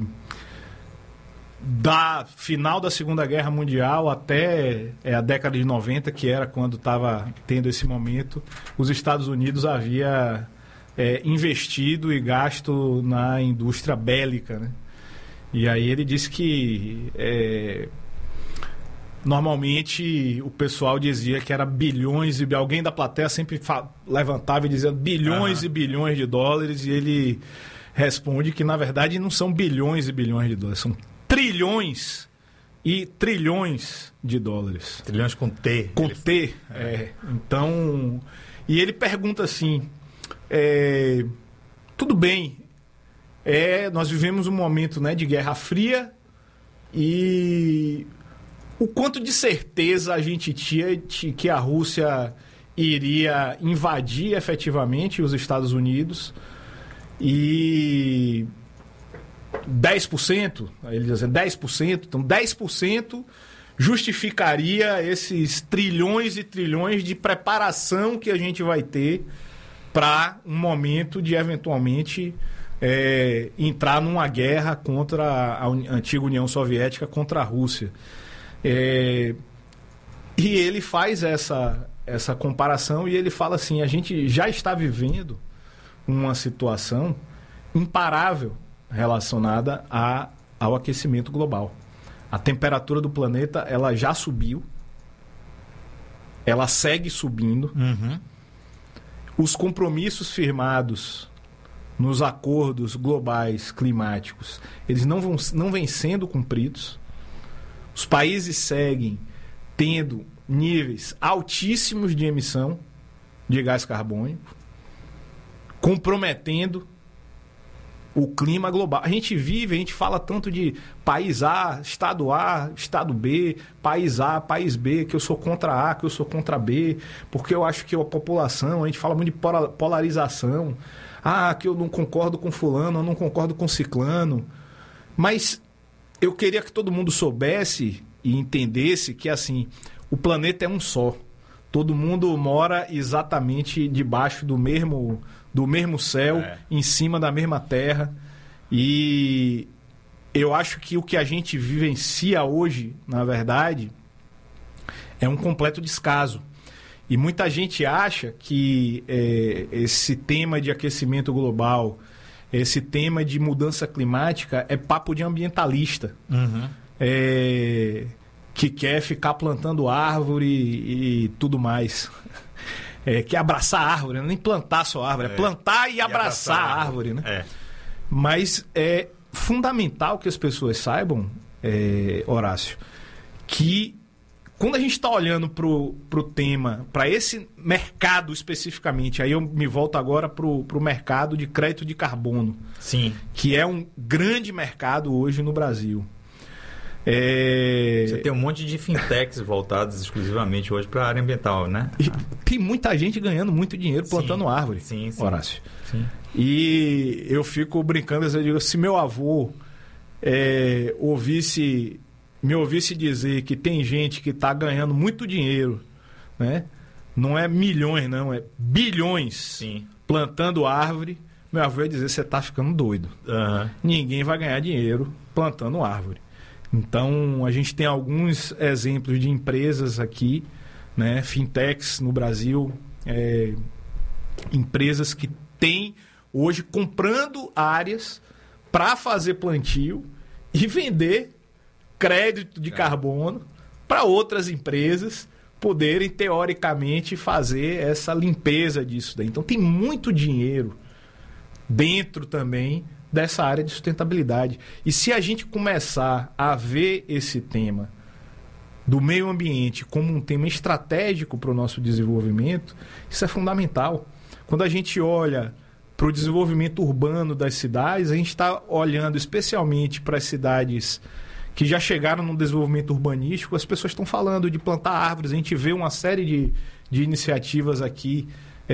Speaker 5: da final da Segunda Guerra Mundial até é, a década de noventa, que era quando estava tendo esse momento, os Estados Unidos havia é, investido e gasto na indústria bélica, né? E aí ele disse que é, normalmente o pessoal dizia que era bilhões e alguém da plateia sempre levantava e dizia bilhões uhum. e bilhões de dólares, e ele responde que na verdade não são bilhões e bilhões de dólares, são trilhões e trilhões de dólares.
Speaker 3: Trilhões com T.
Speaker 5: Com ele... T, é. é. Então, e ele pergunta assim, é, tudo bem, é, nós vivemos um momento, né, de Guerra Fria e o quanto de certeza a gente tinha que a Rússia iria invadir efetivamente os Estados Unidos? E dez por cento, ele diz assim, dez por cento, então dez por cento justificaria esses trilhões e trilhões de preparação que a gente vai ter para um momento de eventualmente é, entrar numa guerra contra a antiga União Soviética, contra a Rússia. É, e ele faz essa, essa comparação e ele fala assim, a gente já está vivendo uma situação imparável relacionada a, ao aquecimento global. A temperatura do planeta ela já subiu, ela segue subindo.
Speaker 3: Uhum.
Speaker 5: Os compromissos firmados nos acordos globais climáticos, eles não, vão, não vêm sendo cumpridos. Os países seguem tendo níveis altíssimos de emissão de gás carbônico, comprometendo o clima global. A gente vive, a gente fala tanto de país A, estado A, estado B, país A, país B, que eu sou contra A, que eu sou contra B, porque eu acho que a população, a gente fala muito de polarização. Ah, que eu não concordo com fulano, eu não concordo com ciclano. Mas eu queria que todo mundo soubesse e entendesse que, assim, o planeta é um só. Todo mundo mora exatamente debaixo do mesmo, do mesmo céu, é. em cima da mesma terra. E eu acho que o que a gente vivencia hoje, na verdade, é um completo descaso. E muita gente acha que é, esse tema de aquecimento global, esse tema de mudança climática é papo de ambientalista.
Speaker 3: Uhum.
Speaker 5: É, que quer ficar plantando árvore e, e tudo mais. É, quer abraçar a árvore, nem plantar só árvore, é, é plantar e, e abraçar, abraçar a árvore. Né?
Speaker 3: É.
Speaker 5: Mas é fundamental que as pessoas saibam, é, Horácio, que quando a gente está olhando para o tema, para esse mercado especificamente, aí eu me volto agora para o mercado de crédito de carbono.
Speaker 3: Sim.
Speaker 5: Que é um grande mercado hoje no Brasil. É...
Speaker 3: Você tem um monte de fintechs voltadas exclusivamente hoje para a área ambiental, né?
Speaker 5: E tem muita gente ganhando muito dinheiro plantando
Speaker 3: sim,
Speaker 5: árvore,
Speaker 3: sim, sim.
Speaker 5: Horácio.
Speaker 3: Sim.
Speaker 5: E eu fico brincando, eu digo, se meu avô é, ouvisse, me ouvisse dizer que tem gente que está ganhando muito dinheiro, né? Não é milhões, não, é bilhões
Speaker 3: sim.
Speaker 5: plantando árvore, meu avô ia dizer, você está ficando doido.
Speaker 3: Uhum.
Speaker 5: Ninguém vai ganhar dinheiro plantando árvore. Então, a gente tem alguns exemplos de empresas aqui, né, fintechs no Brasil, é, empresas que têm hoje comprando áreas para fazer plantio e vender crédito de carbono para outras empresas poderem, teoricamente, fazer essa limpeza disso daí. Então, tem muito dinheiro dentro também dessa área de sustentabilidade. E se a gente começar a ver esse tema do meio ambiente como um tema estratégico para o nosso desenvolvimento, isso é fundamental. Quando a gente olha para o desenvolvimento urbano das cidades, a gente está olhando especialmente para as cidades que já chegaram no desenvolvimento urbanístico. As pessoas estão falando de plantar árvores. A gente vê uma série de, de iniciativas aqui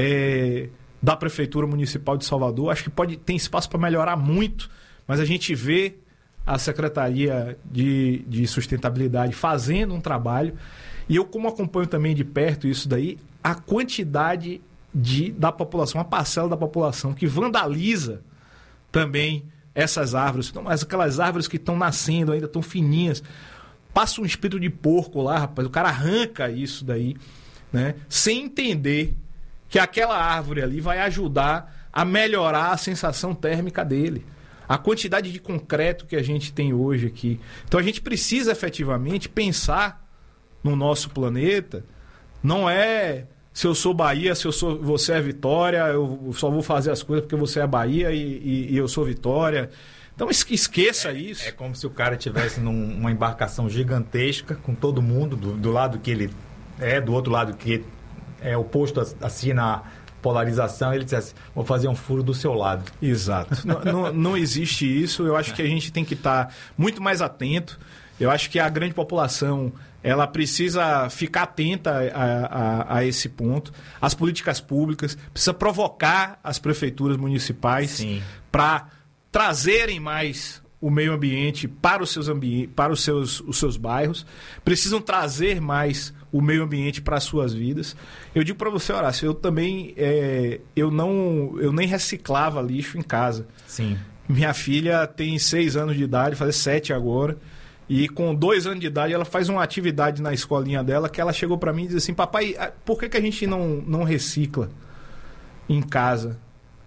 Speaker 5: é, da Prefeitura Municipal de Salvador. Acho que pode, tem espaço para melhorar muito, mas a gente vê a Secretaria de, de Sustentabilidade fazendo um trabalho. E eu, como acompanho também de perto isso daí, a quantidade de, da população, a parcela da população que vandaliza também essas árvores, mas aquelas árvores que estão nascendo, ainda estão fininhas, passa um espírito de porco lá, rapaz, o cara arranca isso daí, né, sem entender que aquela árvore ali vai ajudar a melhorar a sensação térmica dele. A quantidade de concreto que a gente tem hoje aqui. Então a gente precisa efetivamente pensar no nosso planeta, não é se eu sou Bahia, se eu sou, você é Vitória, eu só vou fazer as coisas porque você é Bahia e, e, e eu sou Vitória. Então esqueça
Speaker 3: é,
Speaker 5: isso.
Speaker 3: É como se o cara estivesse numa embarcação gigantesca com todo mundo do, do lado que ele é, do outro lado que é oposto assim na polarização, ele dissesse, vou fazer um furo do seu lado.
Speaker 5: Exato. não, não, não existe isso. Eu acho que a gente tem que estar muito mais atento. Eu acho que a grande população ela precisa ficar atenta a, a, a esse ponto. As políticas públicas, precisa provocar as prefeituras municipais para trazerem mais o meio ambiente para os seus, ambi- para os seus, os seus bairros. Precisam trazer mais o meio ambiente para as suas vidas. Eu digo para você, Horácio, eu também é, eu não, eu nem reciclava lixo em casa.
Speaker 3: Sim.
Speaker 5: Minha filha tem seis anos de idade, vai fazer sete agora. E com dois anos de idade, ela faz uma atividade na escolinha dela que ela chegou para mim e disse assim, papai, por que, que a gente não, não recicla em casa?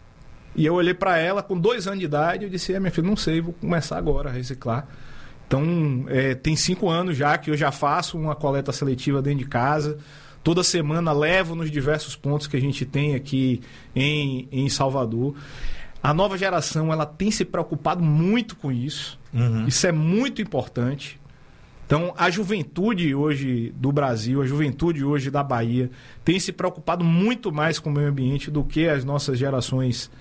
Speaker 5: E eu olhei para ela com dois anos de idade e eu disse, é, minha filha, não sei, vou começar agora a reciclar. Então, é, tem cinco anos já que eu já faço uma coleta seletiva dentro de casa. Toda semana levo nos diversos pontos que a gente tem aqui em, em Salvador. A nova geração ela tem se preocupado muito com isso. Uhum. Isso é muito importante. Então, a juventude hoje do Brasil, a juventude hoje da Bahia, tem se preocupado muito mais com o meio ambiente do que as nossas gerações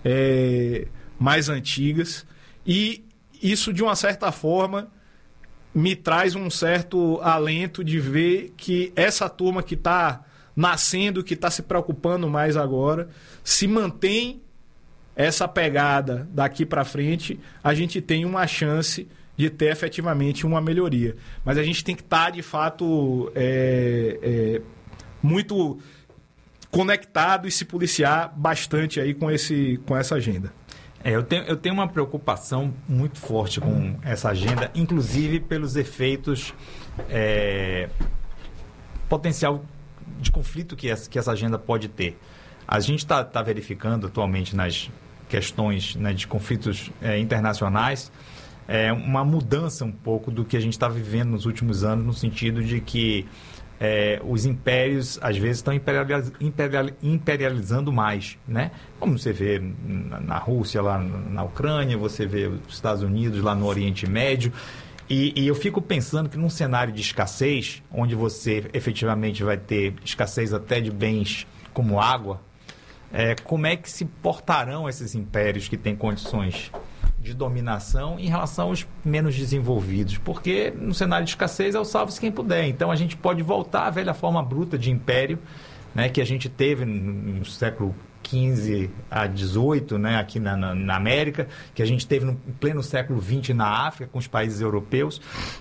Speaker 5: é, mais antigas. E isso, de uma certa forma, me traz um certo alento de ver que essa turma que está nascendo, que está se preocupando mais agora, se mantém essa pegada daqui para frente, a gente tem uma chance de ter efetivamente uma melhoria. Mas a gente tem que estar, de fato, é, é, muito conectado e se policiar bastante aí com, esse, com essa agenda.
Speaker 3: É, eu, tenho, eu tenho uma preocupação muito forte com essa agenda, inclusive pelos efeitos é, potencial de conflito que essa, que essa agenda pode ter. A gente está tá verificando atualmente nas questões, né, de conflitos é, internacionais, é, uma mudança um pouco do que a gente está vivendo nos últimos anos, no sentido de que é, os impérios, às vezes, estão imperializ, imperial, imperializando mais, né? Como você vê na, na Rússia, lá na Ucrânia, você vê os Estados Unidos lá no Oriente Médio. E, e eu fico pensando que num cenário de escassez, onde você efetivamente vai ter escassez até de bens como água, É, como é que se portarão esses impérios que têm condições de dominação em relação aos menos desenvolvidos? Porque no cenário de escassez é o salve-se quem puder. Então a gente pode voltar à velha forma bruta de império, né, que a gente teve no, no século quinze a dezoito, né, aqui na, na, na América, que a gente teve no pleno século vinte na África com os países europeus,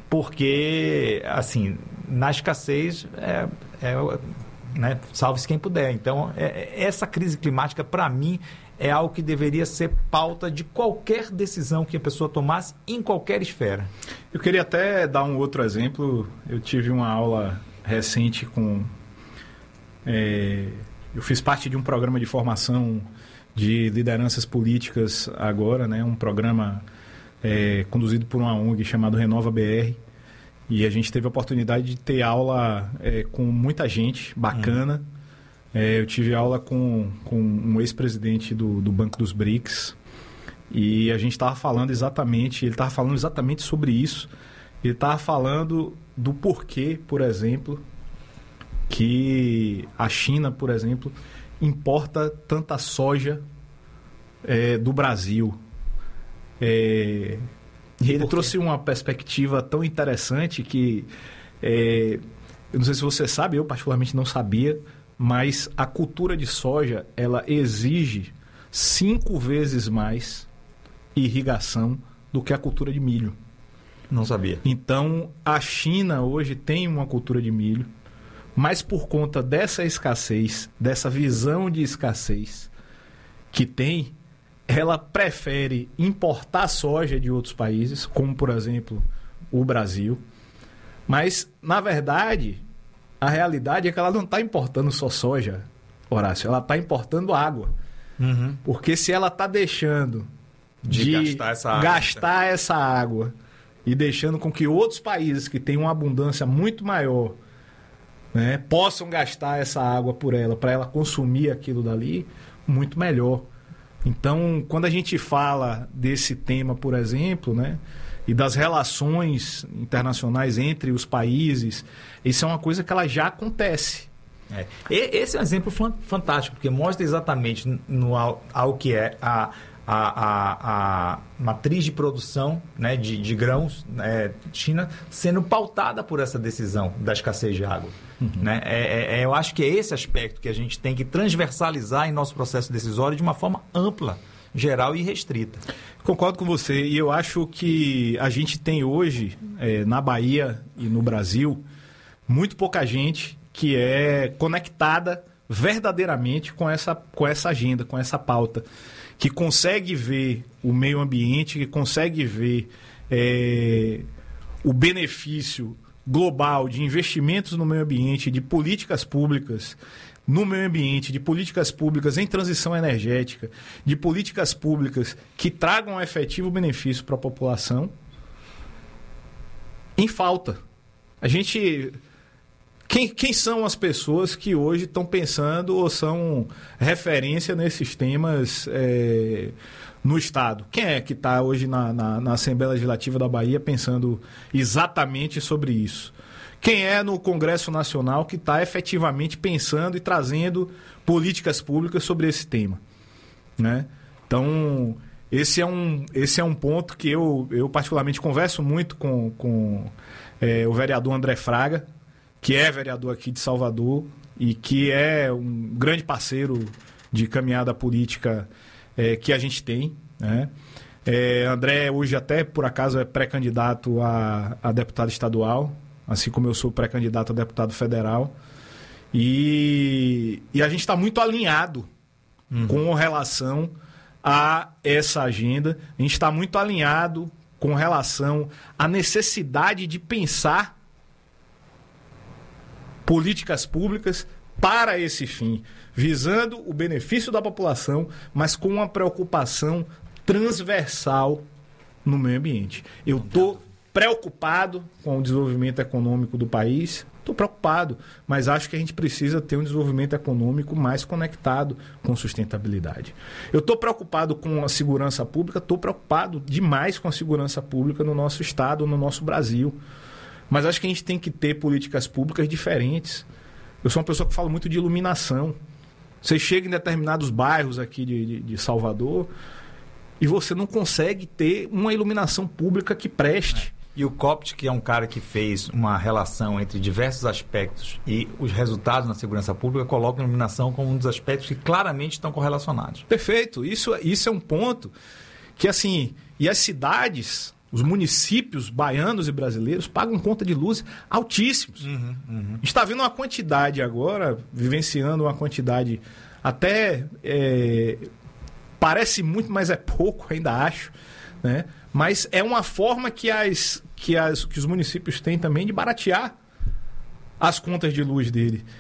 Speaker 3: porque, assim, na escassez é... é né? Salve-se quem puder. Então, é, essa crise climática, para mim, é algo que deveria ser pauta de qualquer decisão que a pessoa tomasse em qualquer esfera.
Speaker 5: Eu queria até dar um outro exemplo. Eu tive uma aula recente com é, eu fiz parte de um programa de formação de lideranças políticas agora, né? Um programa é, conduzido por uma O N G chamado Renova B R. E a gente teve a oportunidade de ter aula é, com muita gente bacana. Hum. É, eu tive aula com, com um ex-presidente do, do Banco dos B R I C S. E a gente estava falando exatamente, ele estava falando exatamente sobre isso. Ele estava falando do porquê, por exemplo, que a China, por exemplo, importa tanta soja é, do Brasil. É, e ele trouxe uma perspectiva tão interessante que, é, eu não sei se você sabe, eu particularmente não sabia, mas a cultura de soja, ela exige cinco vezes mais irrigação do que a cultura de milho.
Speaker 3: Não sabia.
Speaker 5: Então, a China hoje tem uma cultura de milho, mas por conta dessa escassez, dessa visão de escassez que tem, ela prefere importar soja de outros países, como, por exemplo, o Brasil. Mas, na verdade, a realidade é que ela não está importando só soja, Horácio. Ela está importando água.
Speaker 3: Uhum.
Speaker 5: Porque se ela está deixando de, de gastar, essa água, gastar essa água e deixando com que outros países que têm uma abundância muito maior, né, possam gastar essa água por ela, para ela consumir aquilo dali, muito melhor. Então, quando a gente fala desse tema, por exemplo, né, e das relações internacionais entre os países, isso é uma coisa que ela já acontece.
Speaker 3: É. Esse é um exemplo fantástico, porque mostra exatamente no, ao, ao que é a, a, a, a matriz de produção, né, de, de grãos, né, China, sendo pautada por essa decisão da escassez de água. Uhum. Né? É, é, eu acho que é esse aspecto que a gente tem que transversalizar em nosso processo decisório de uma forma ampla, geral e restrita.
Speaker 5: Concordo com você, e eu acho que a gente tem hoje, é, na Bahia e no Brasil, muito pouca gente que é conectada verdadeiramente com essa, com essa agenda, com essa pauta, que consegue ver o meio ambiente, que consegue ver é, o benefício global de investimentos no meio ambiente, de políticas públicas no meio ambiente, de políticas públicas em transição energética, de políticas públicas que tragam um efetivo benefício para a população, em falta. A gente... Quem, quem são as pessoas que hoje estão pensando ou são referência nesses temas é, no Estado? Quem é que está hoje na, na, na Assembleia Legislativa da Bahia pensando exatamente sobre isso? Quem é no Congresso Nacional que está efetivamente pensando e trazendo políticas públicas sobre esse tema? Né? Então, esse é um, esse é um ponto que eu, eu particularmente converso muito com, com é, o vereador André Fraga, que é vereador aqui de Salvador e que é um grande parceiro de caminhada política é, que a gente tem. Né? É, André hoje até, por acaso, é pré-candidato a, a deputado estadual, assim como eu sou pré-candidato a deputado federal. E, e a gente está muito alinhado uhum. com relação a essa agenda. A gente está muito alinhado com relação à necessidade de pensar políticas públicas para esse fim, visando o benefício da população, mas com uma preocupação transversal no meio ambiente. Eu estou preocupado com o desenvolvimento econômico do país, estou preocupado, mas acho que a gente precisa ter um desenvolvimento econômico mais conectado com sustentabilidade. Eu estou preocupado com a segurança pública, estou preocupado demais com a segurança pública no nosso estado, no nosso Brasil. Mas acho que a gente tem que ter políticas públicas diferentes. Eu sou uma pessoa que fala muito de iluminação. Você chega em determinados bairros aqui de, de, de Salvador e você não consegue ter uma iluminação pública que preste.
Speaker 3: É. E o Copt, que é um cara que fez uma relação entre diversos aspectos e os resultados na segurança pública, coloca a iluminação como um dos aspectos que claramente estão correlacionados.
Speaker 5: Perfeito. Isso, isso é um ponto que, assim, e as cidades... Os municípios baianos e brasileiros pagam conta de luz altíssimos.
Speaker 3: Uhum, uhum.
Speaker 5: Está vendo uma quantidade agora, vivenciando uma quantidade até... É, parece muito, mas é pouco, ainda acho. Né? Mas é uma forma que, as, que, as, que os municípios têm também de baratear as contas de luz dele.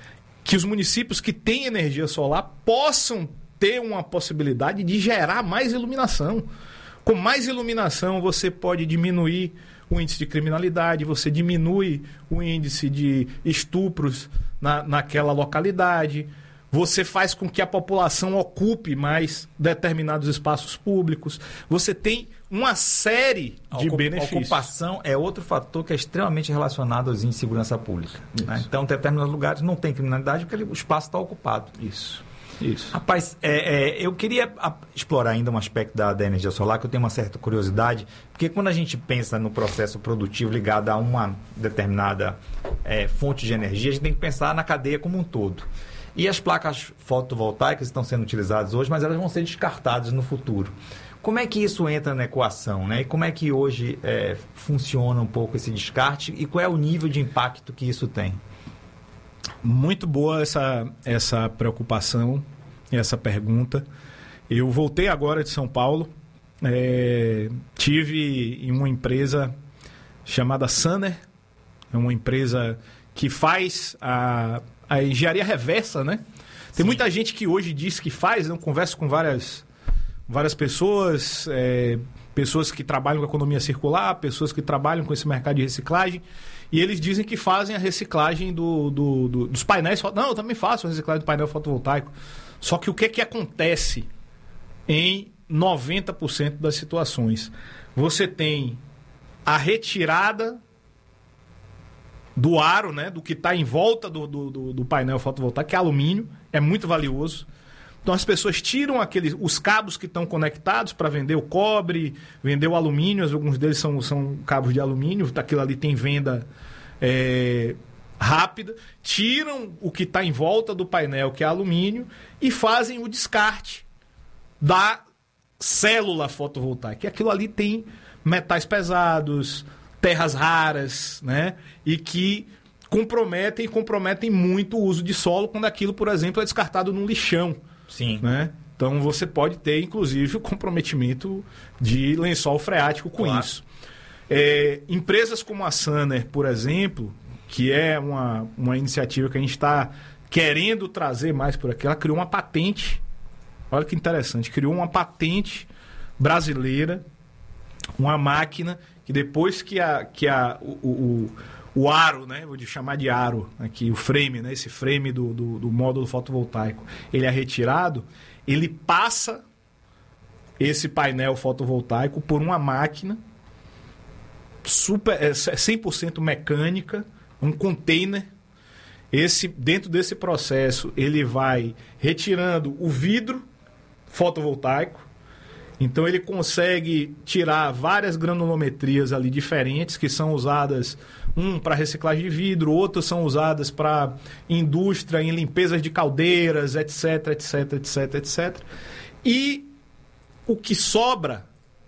Speaker 5: que os municípios que têm energia solar possam ter uma possibilidade de gerar mais iluminação. Com mais iluminação, você pode diminuir o índice de criminalidade, você diminui o índice de estupros na, naquela localidade, você faz com que a população ocupe mais determinados espaços públicos, você tem uma série de
Speaker 3: Ocup-
Speaker 5: benefícios.
Speaker 3: Ocupação é outro fator que é extremamente relacionado aos índices de segurança pública. Né? Então, em determinados lugares não tem criminalidade porque o espaço está ocupado.
Speaker 5: Isso. Isso.
Speaker 3: Rapaz, é, é, eu queria a, explorar ainda um aspecto da, da energia solar que eu tenho uma certa curiosidade, porque quando a gente pensa no processo produtivo ligado a uma determinada é, fonte de energia, a gente tem que pensar na cadeia como um todo. E as placas fotovoltaicas estão sendo utilizadas hoje, mas elas vão ser descartadas no futuro. Como é que isso entra na equação, né? E como é que hoje é, funciona um pouco esse descarte e qual é o nível de impacto que isso tem?
Speaker 5: Muito boa essa, essa preocupação, essa pergunta. Eu voltei agora de São Paulo, é, tive em uma empresa chamada Sunner, é uma empresa que faz a, a engenharia reversa, né? Tem
Speaker 3: Sim.
Speaker 5: muita gente que hoje diz que faz, eu converso com várias, várias pessoas, é, pessoas que trabalham com economia circular, pessoas que trabalham com esse mercado de reciclagem, e eles dizem que fazem a reciclagem do, do, do, dos painéis. Não, eu também faço a reciclagem do painel fotovoltaico. Só que o que, que acontece em noventa por cento das situações? Você tem a retirada do aro, né, do que está em volta do, do, do, do painel fotovoltaico, que é alumínio, é muito valioso. Então as pessoas tiram aqueles, os cabos que estão conectados para vender o cobre, vender o alumínio, alguns deles são, são cabos de alumínio, daquilo ali tem venda é, rápida, tiram o que está em volta do painel, que é alumínio, e fazem o descarte da célula fotovoltaica. E aquilo ali tem metais pesados, terras raras, né? E que comprometem e comprometem muito o uso de solo quando aquilo, por exemplo, é descartado num lixão.
Speaker 3: Sim.
Speaker 5: Né? Então você pode ter, inclusive, o comprometimento de lençol freático com
Speaker 3: Claro.
Speaker 5: isso. É, empresas como a Sunner, por exemplo, que é uma, uma iniciativa que a gente está querendo trazer mais por aqui, ela criou uma patente, olha que interessante, criou uma patente brasileira, uma máquina que depois que, a, que a, o, o, o aro, né, vou chamar de aro aqui, o frame, né, esse frame do, do, do módulo fotovoltaico, ele é retirado, ele passa esse painel fotovoltaico por uma máquina super, é cem por cento mecânica, um container. Esse, dentro desse processo, ele vai retirando o vidro fotovoltaico. Então ele consegue tirar várias granulometrias ali diferentes, que são usadas, um para reciclagem de vidro, outras são usadas para indústria, em limpezas de caldeiras, etc, etc, etc, etc. E o que sobra,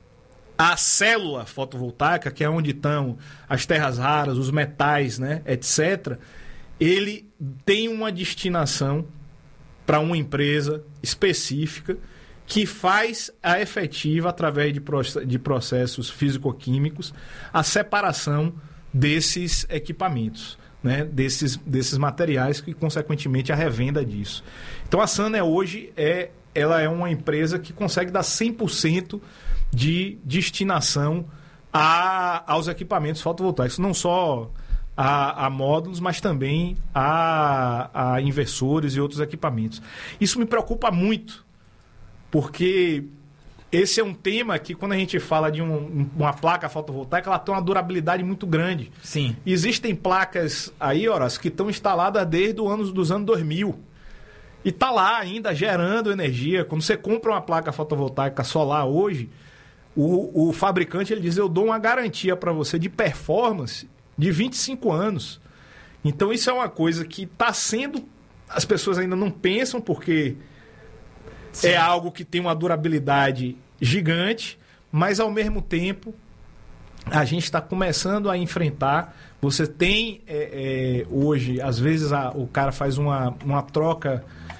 Speaker 5: a célula fotovoltaica, que é onde estão as terras raras, os metais, né, etcétera, ele tem uma destinação para uma empresa específica que faz a efetiva, através de, de processos físico-químicos, a separação desses equipamentos, né? desses, desses materiais e, consequentemente, a revenda disso. Então, a Sunner hoje é, ela é uma empresa que consegue dar cem por cento de destinação a, aos equipamentos fotovoltaicos, não só a, a módulos, mas também a, a inversores e outros equipamentos. Isso me preocupa muito, porque esse é um tema que, quando a gente fala de um, uma placa fotovoltaica, ela tem uma durabilidade muito grande.
Speaker 3: Sim.
Speaker 5: Existem placas aí, Horácio, que estão instaladas desde os anos, dos anos dois mil. E está lá ainda gerando energia. Quando você compra uma placa fotovoltaica solar hoje, o, o fabricante ele diz, eu dou uma garantia para você de performance de vinte e cinco anos. Então isso é uma coisa que está sendo... As pessoas ainda não pensam, porque... Sim. É algo que tem uma durabilidade gigante, mas ao mesmo tempo a gente está começando a enfrentar. Você tem é, é, hoje, às vezes a, o cara faz uma, uma troca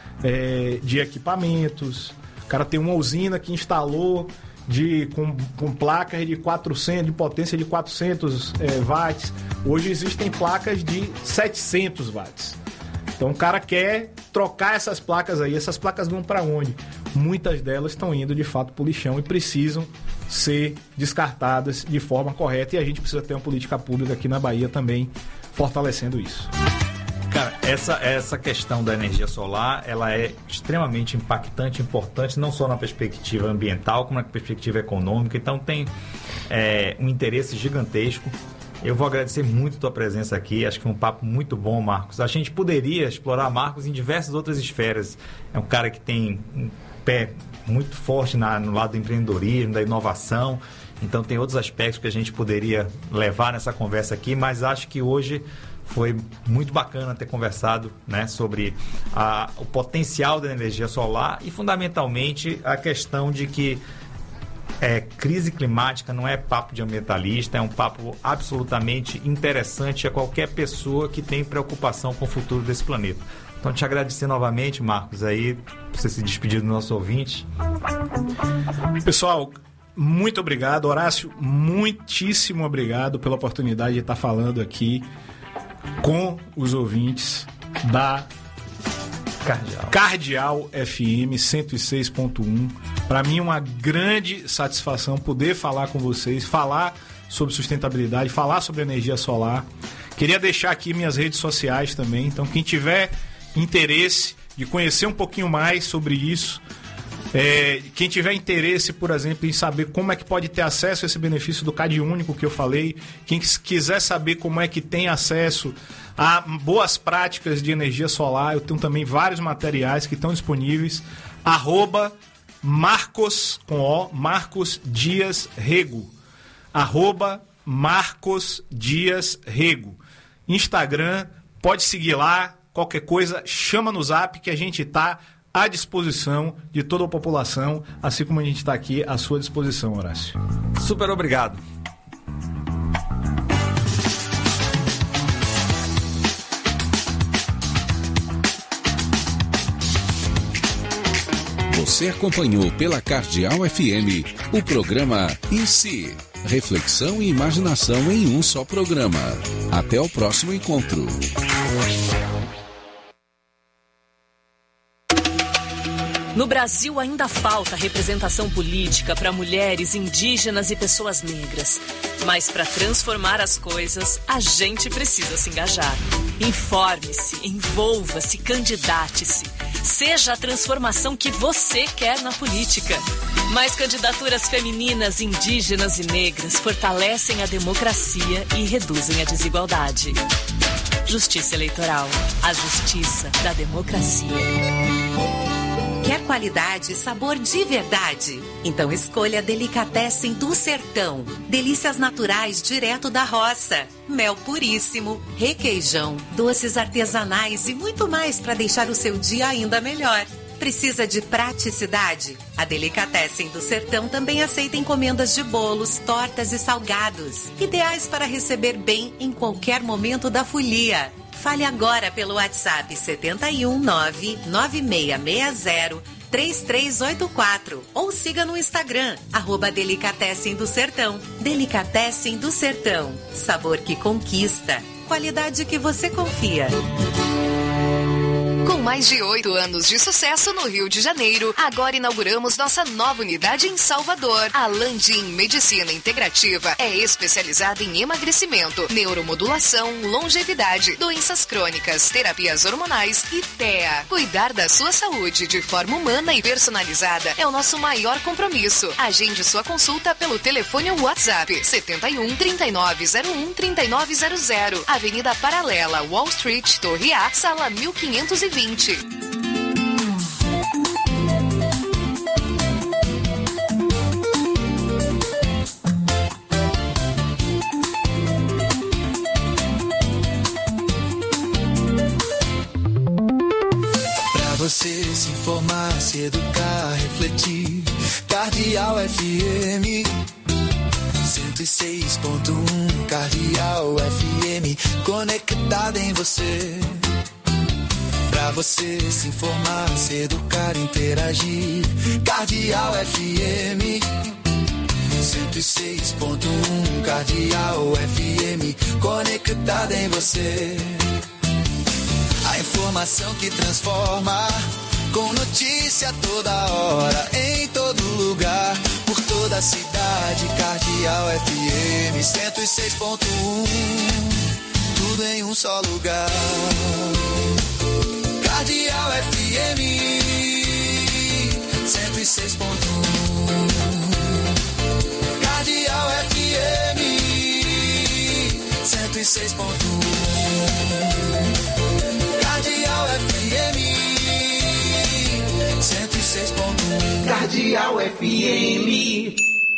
Speaker 5: é, de equipamentos, o cara tem uma usina que instalou de, com, com placas de quatrocentos, de potência de quatrocentos é, watts. Hoje existem placas de setecentos watts. Então o cara quer trocar essas placas aí. Essas placas vão para onde? Muitas delas estão indo de fato para o lixão e precisam ser descartadas de forma correta, e a gente precisa ter uma política pública aqui na Bahia também fortalecendo isso.
Speaker 3: Cara, essa, essa questão da energia solar, ela é extremamente impactante, importante, não só na perspectiva ambiental, como na perspectiva econômica. Então tem é, um interesse gigantesco. Eu vou agradecer muito a tua presença aqui, acho que foi um papo muito bom, Marcos. A gente poderia explorar Marcos em diversas outras esferas. É um cara que tem um pé muito forte na, no lado do empreendedorismo, da inovação. Então tem outros aspectos que a gente poderia levar nessa conversa aqui, mas acho que hoje foi muito bacana ter conversado, né, sobre a, o potencial da energia solar e fundamentalmente a questão de que É, crise climática não é papo de ambientalista, é um papo absolutamente interessante a qualquer pessoa que tem preocupação com o futuro desse planeta. Então, te agradecer novamente, Marcos, aí, por você se despedir do nosso ouvinte.
Speaker 5: Pessoal, muito obrigado. Horácio, muitíssimo obrigado pela oportunidade de estar falando aqui com os ouvintes da
Speaker 3: Cardeal,
Speaker 5: Cardeal F M cento e seis ponto um. Para mim é uma grande satisfação poder falar com vocês, falar sobre sustentabilidade, falar sobre energia solar. Queria deixar aqui minhas redes sociais também, então quem tiver interesse de conhecer um pouquinho mais sobre isso, é, quem tiver interesse, por exemplo, em saber como é que pode ter acesso a esse benefício do Cade Único que eu falei, quem quiser saber como é que tem acesso a boas práticas de energia solar, eu tenho também vários materiais que estão disponíveis, arroba Marcos, com O, Marcos Dias Rego, arroba Marcos Dias Rego, Instagram, pode seguir lá, qualquer coisa, chama no zap que a gente está à disposição de toda a população, assim como a gente está aqui à sua disposição, Horácio.
Speaker 3: Super obrigado.
Speaker 2: Você acompanhou pela Cardeal F M o programa E Se? Reflexão e imaginação em um só programa. Até o próximo encontro.
Speaker 6: No Brasil ainda falta representação política para mulheres, indígenas e pessoas negras. Mas para transformar as coisas, a gente precisa se engajar. Informe-se, envolva-se, candidate-se. Seja a transformação que você quer na política. Mais candidaturas femininas, indígenas e negras fortalecem a democracia e reduzem a desigualdade. Justiça Eleitoral. A justiça da democracia.
Speaker 7: Quer qualidade e sabor de verdade? Então escolha Delicatessen do Sertão. Delícias naturais direto da roça. Mel puríssimo, requeijão, doces artesanais e muito mais para deixar o seu dia ainda melhor. Precisa de praticidade? A Delicatessen do Sertão também aceita encomendas de bolos, tortas e salgados. Ideais para receber bem em qualquer momento da folia. Fale agora pelo WhatsApp sete um nove nove seis seis zero três três oito quatro ou siga no Instagram, arroba Delicatessen do Sertão. Delicatessen do Sertão. Sabor que conquista. Qualidade que você confia.
Speaker 8: Com mais de oito anos de sucesso no Rio de Janeiro, agora inauguramos nossa nova unidade em Salvador. A Landim Medicina Integrativa é especializada em emagrecimento, neuromodulação, longevidade, doenças crônicas, terapias hormonais e T E A. Cuidar da sua saúde de forma humana e personalizada é o nosso maior compromisso. Agende sua consulta pelo telefone ou WhatsApp sete um, trinta e nove zero um, trinta e nove zero zero, Avenida Paralela, Wall Street, Torre A, sala mil quinhentos e vinte.
Speaker 1: Pra você se informar, se educar, refletir. Cardeal F M cento e seis ponto um. Cardeal F M conectada em você. Pra você se informar, se educar, interagir. Cardeal F M cento e seis ponto um. Cardeal F M conectada em você. A Informação que transforma, com notícia toda hora, em todo lugar, por toda a cidade. Cardeal F M cento e seis ponto um, tudo em um só lugar. Cardeal F M cento e seis ponto um, Cardeal F M cento e seis ponto um, Cardeal F M cento e seis ponto um, Cardeal F M.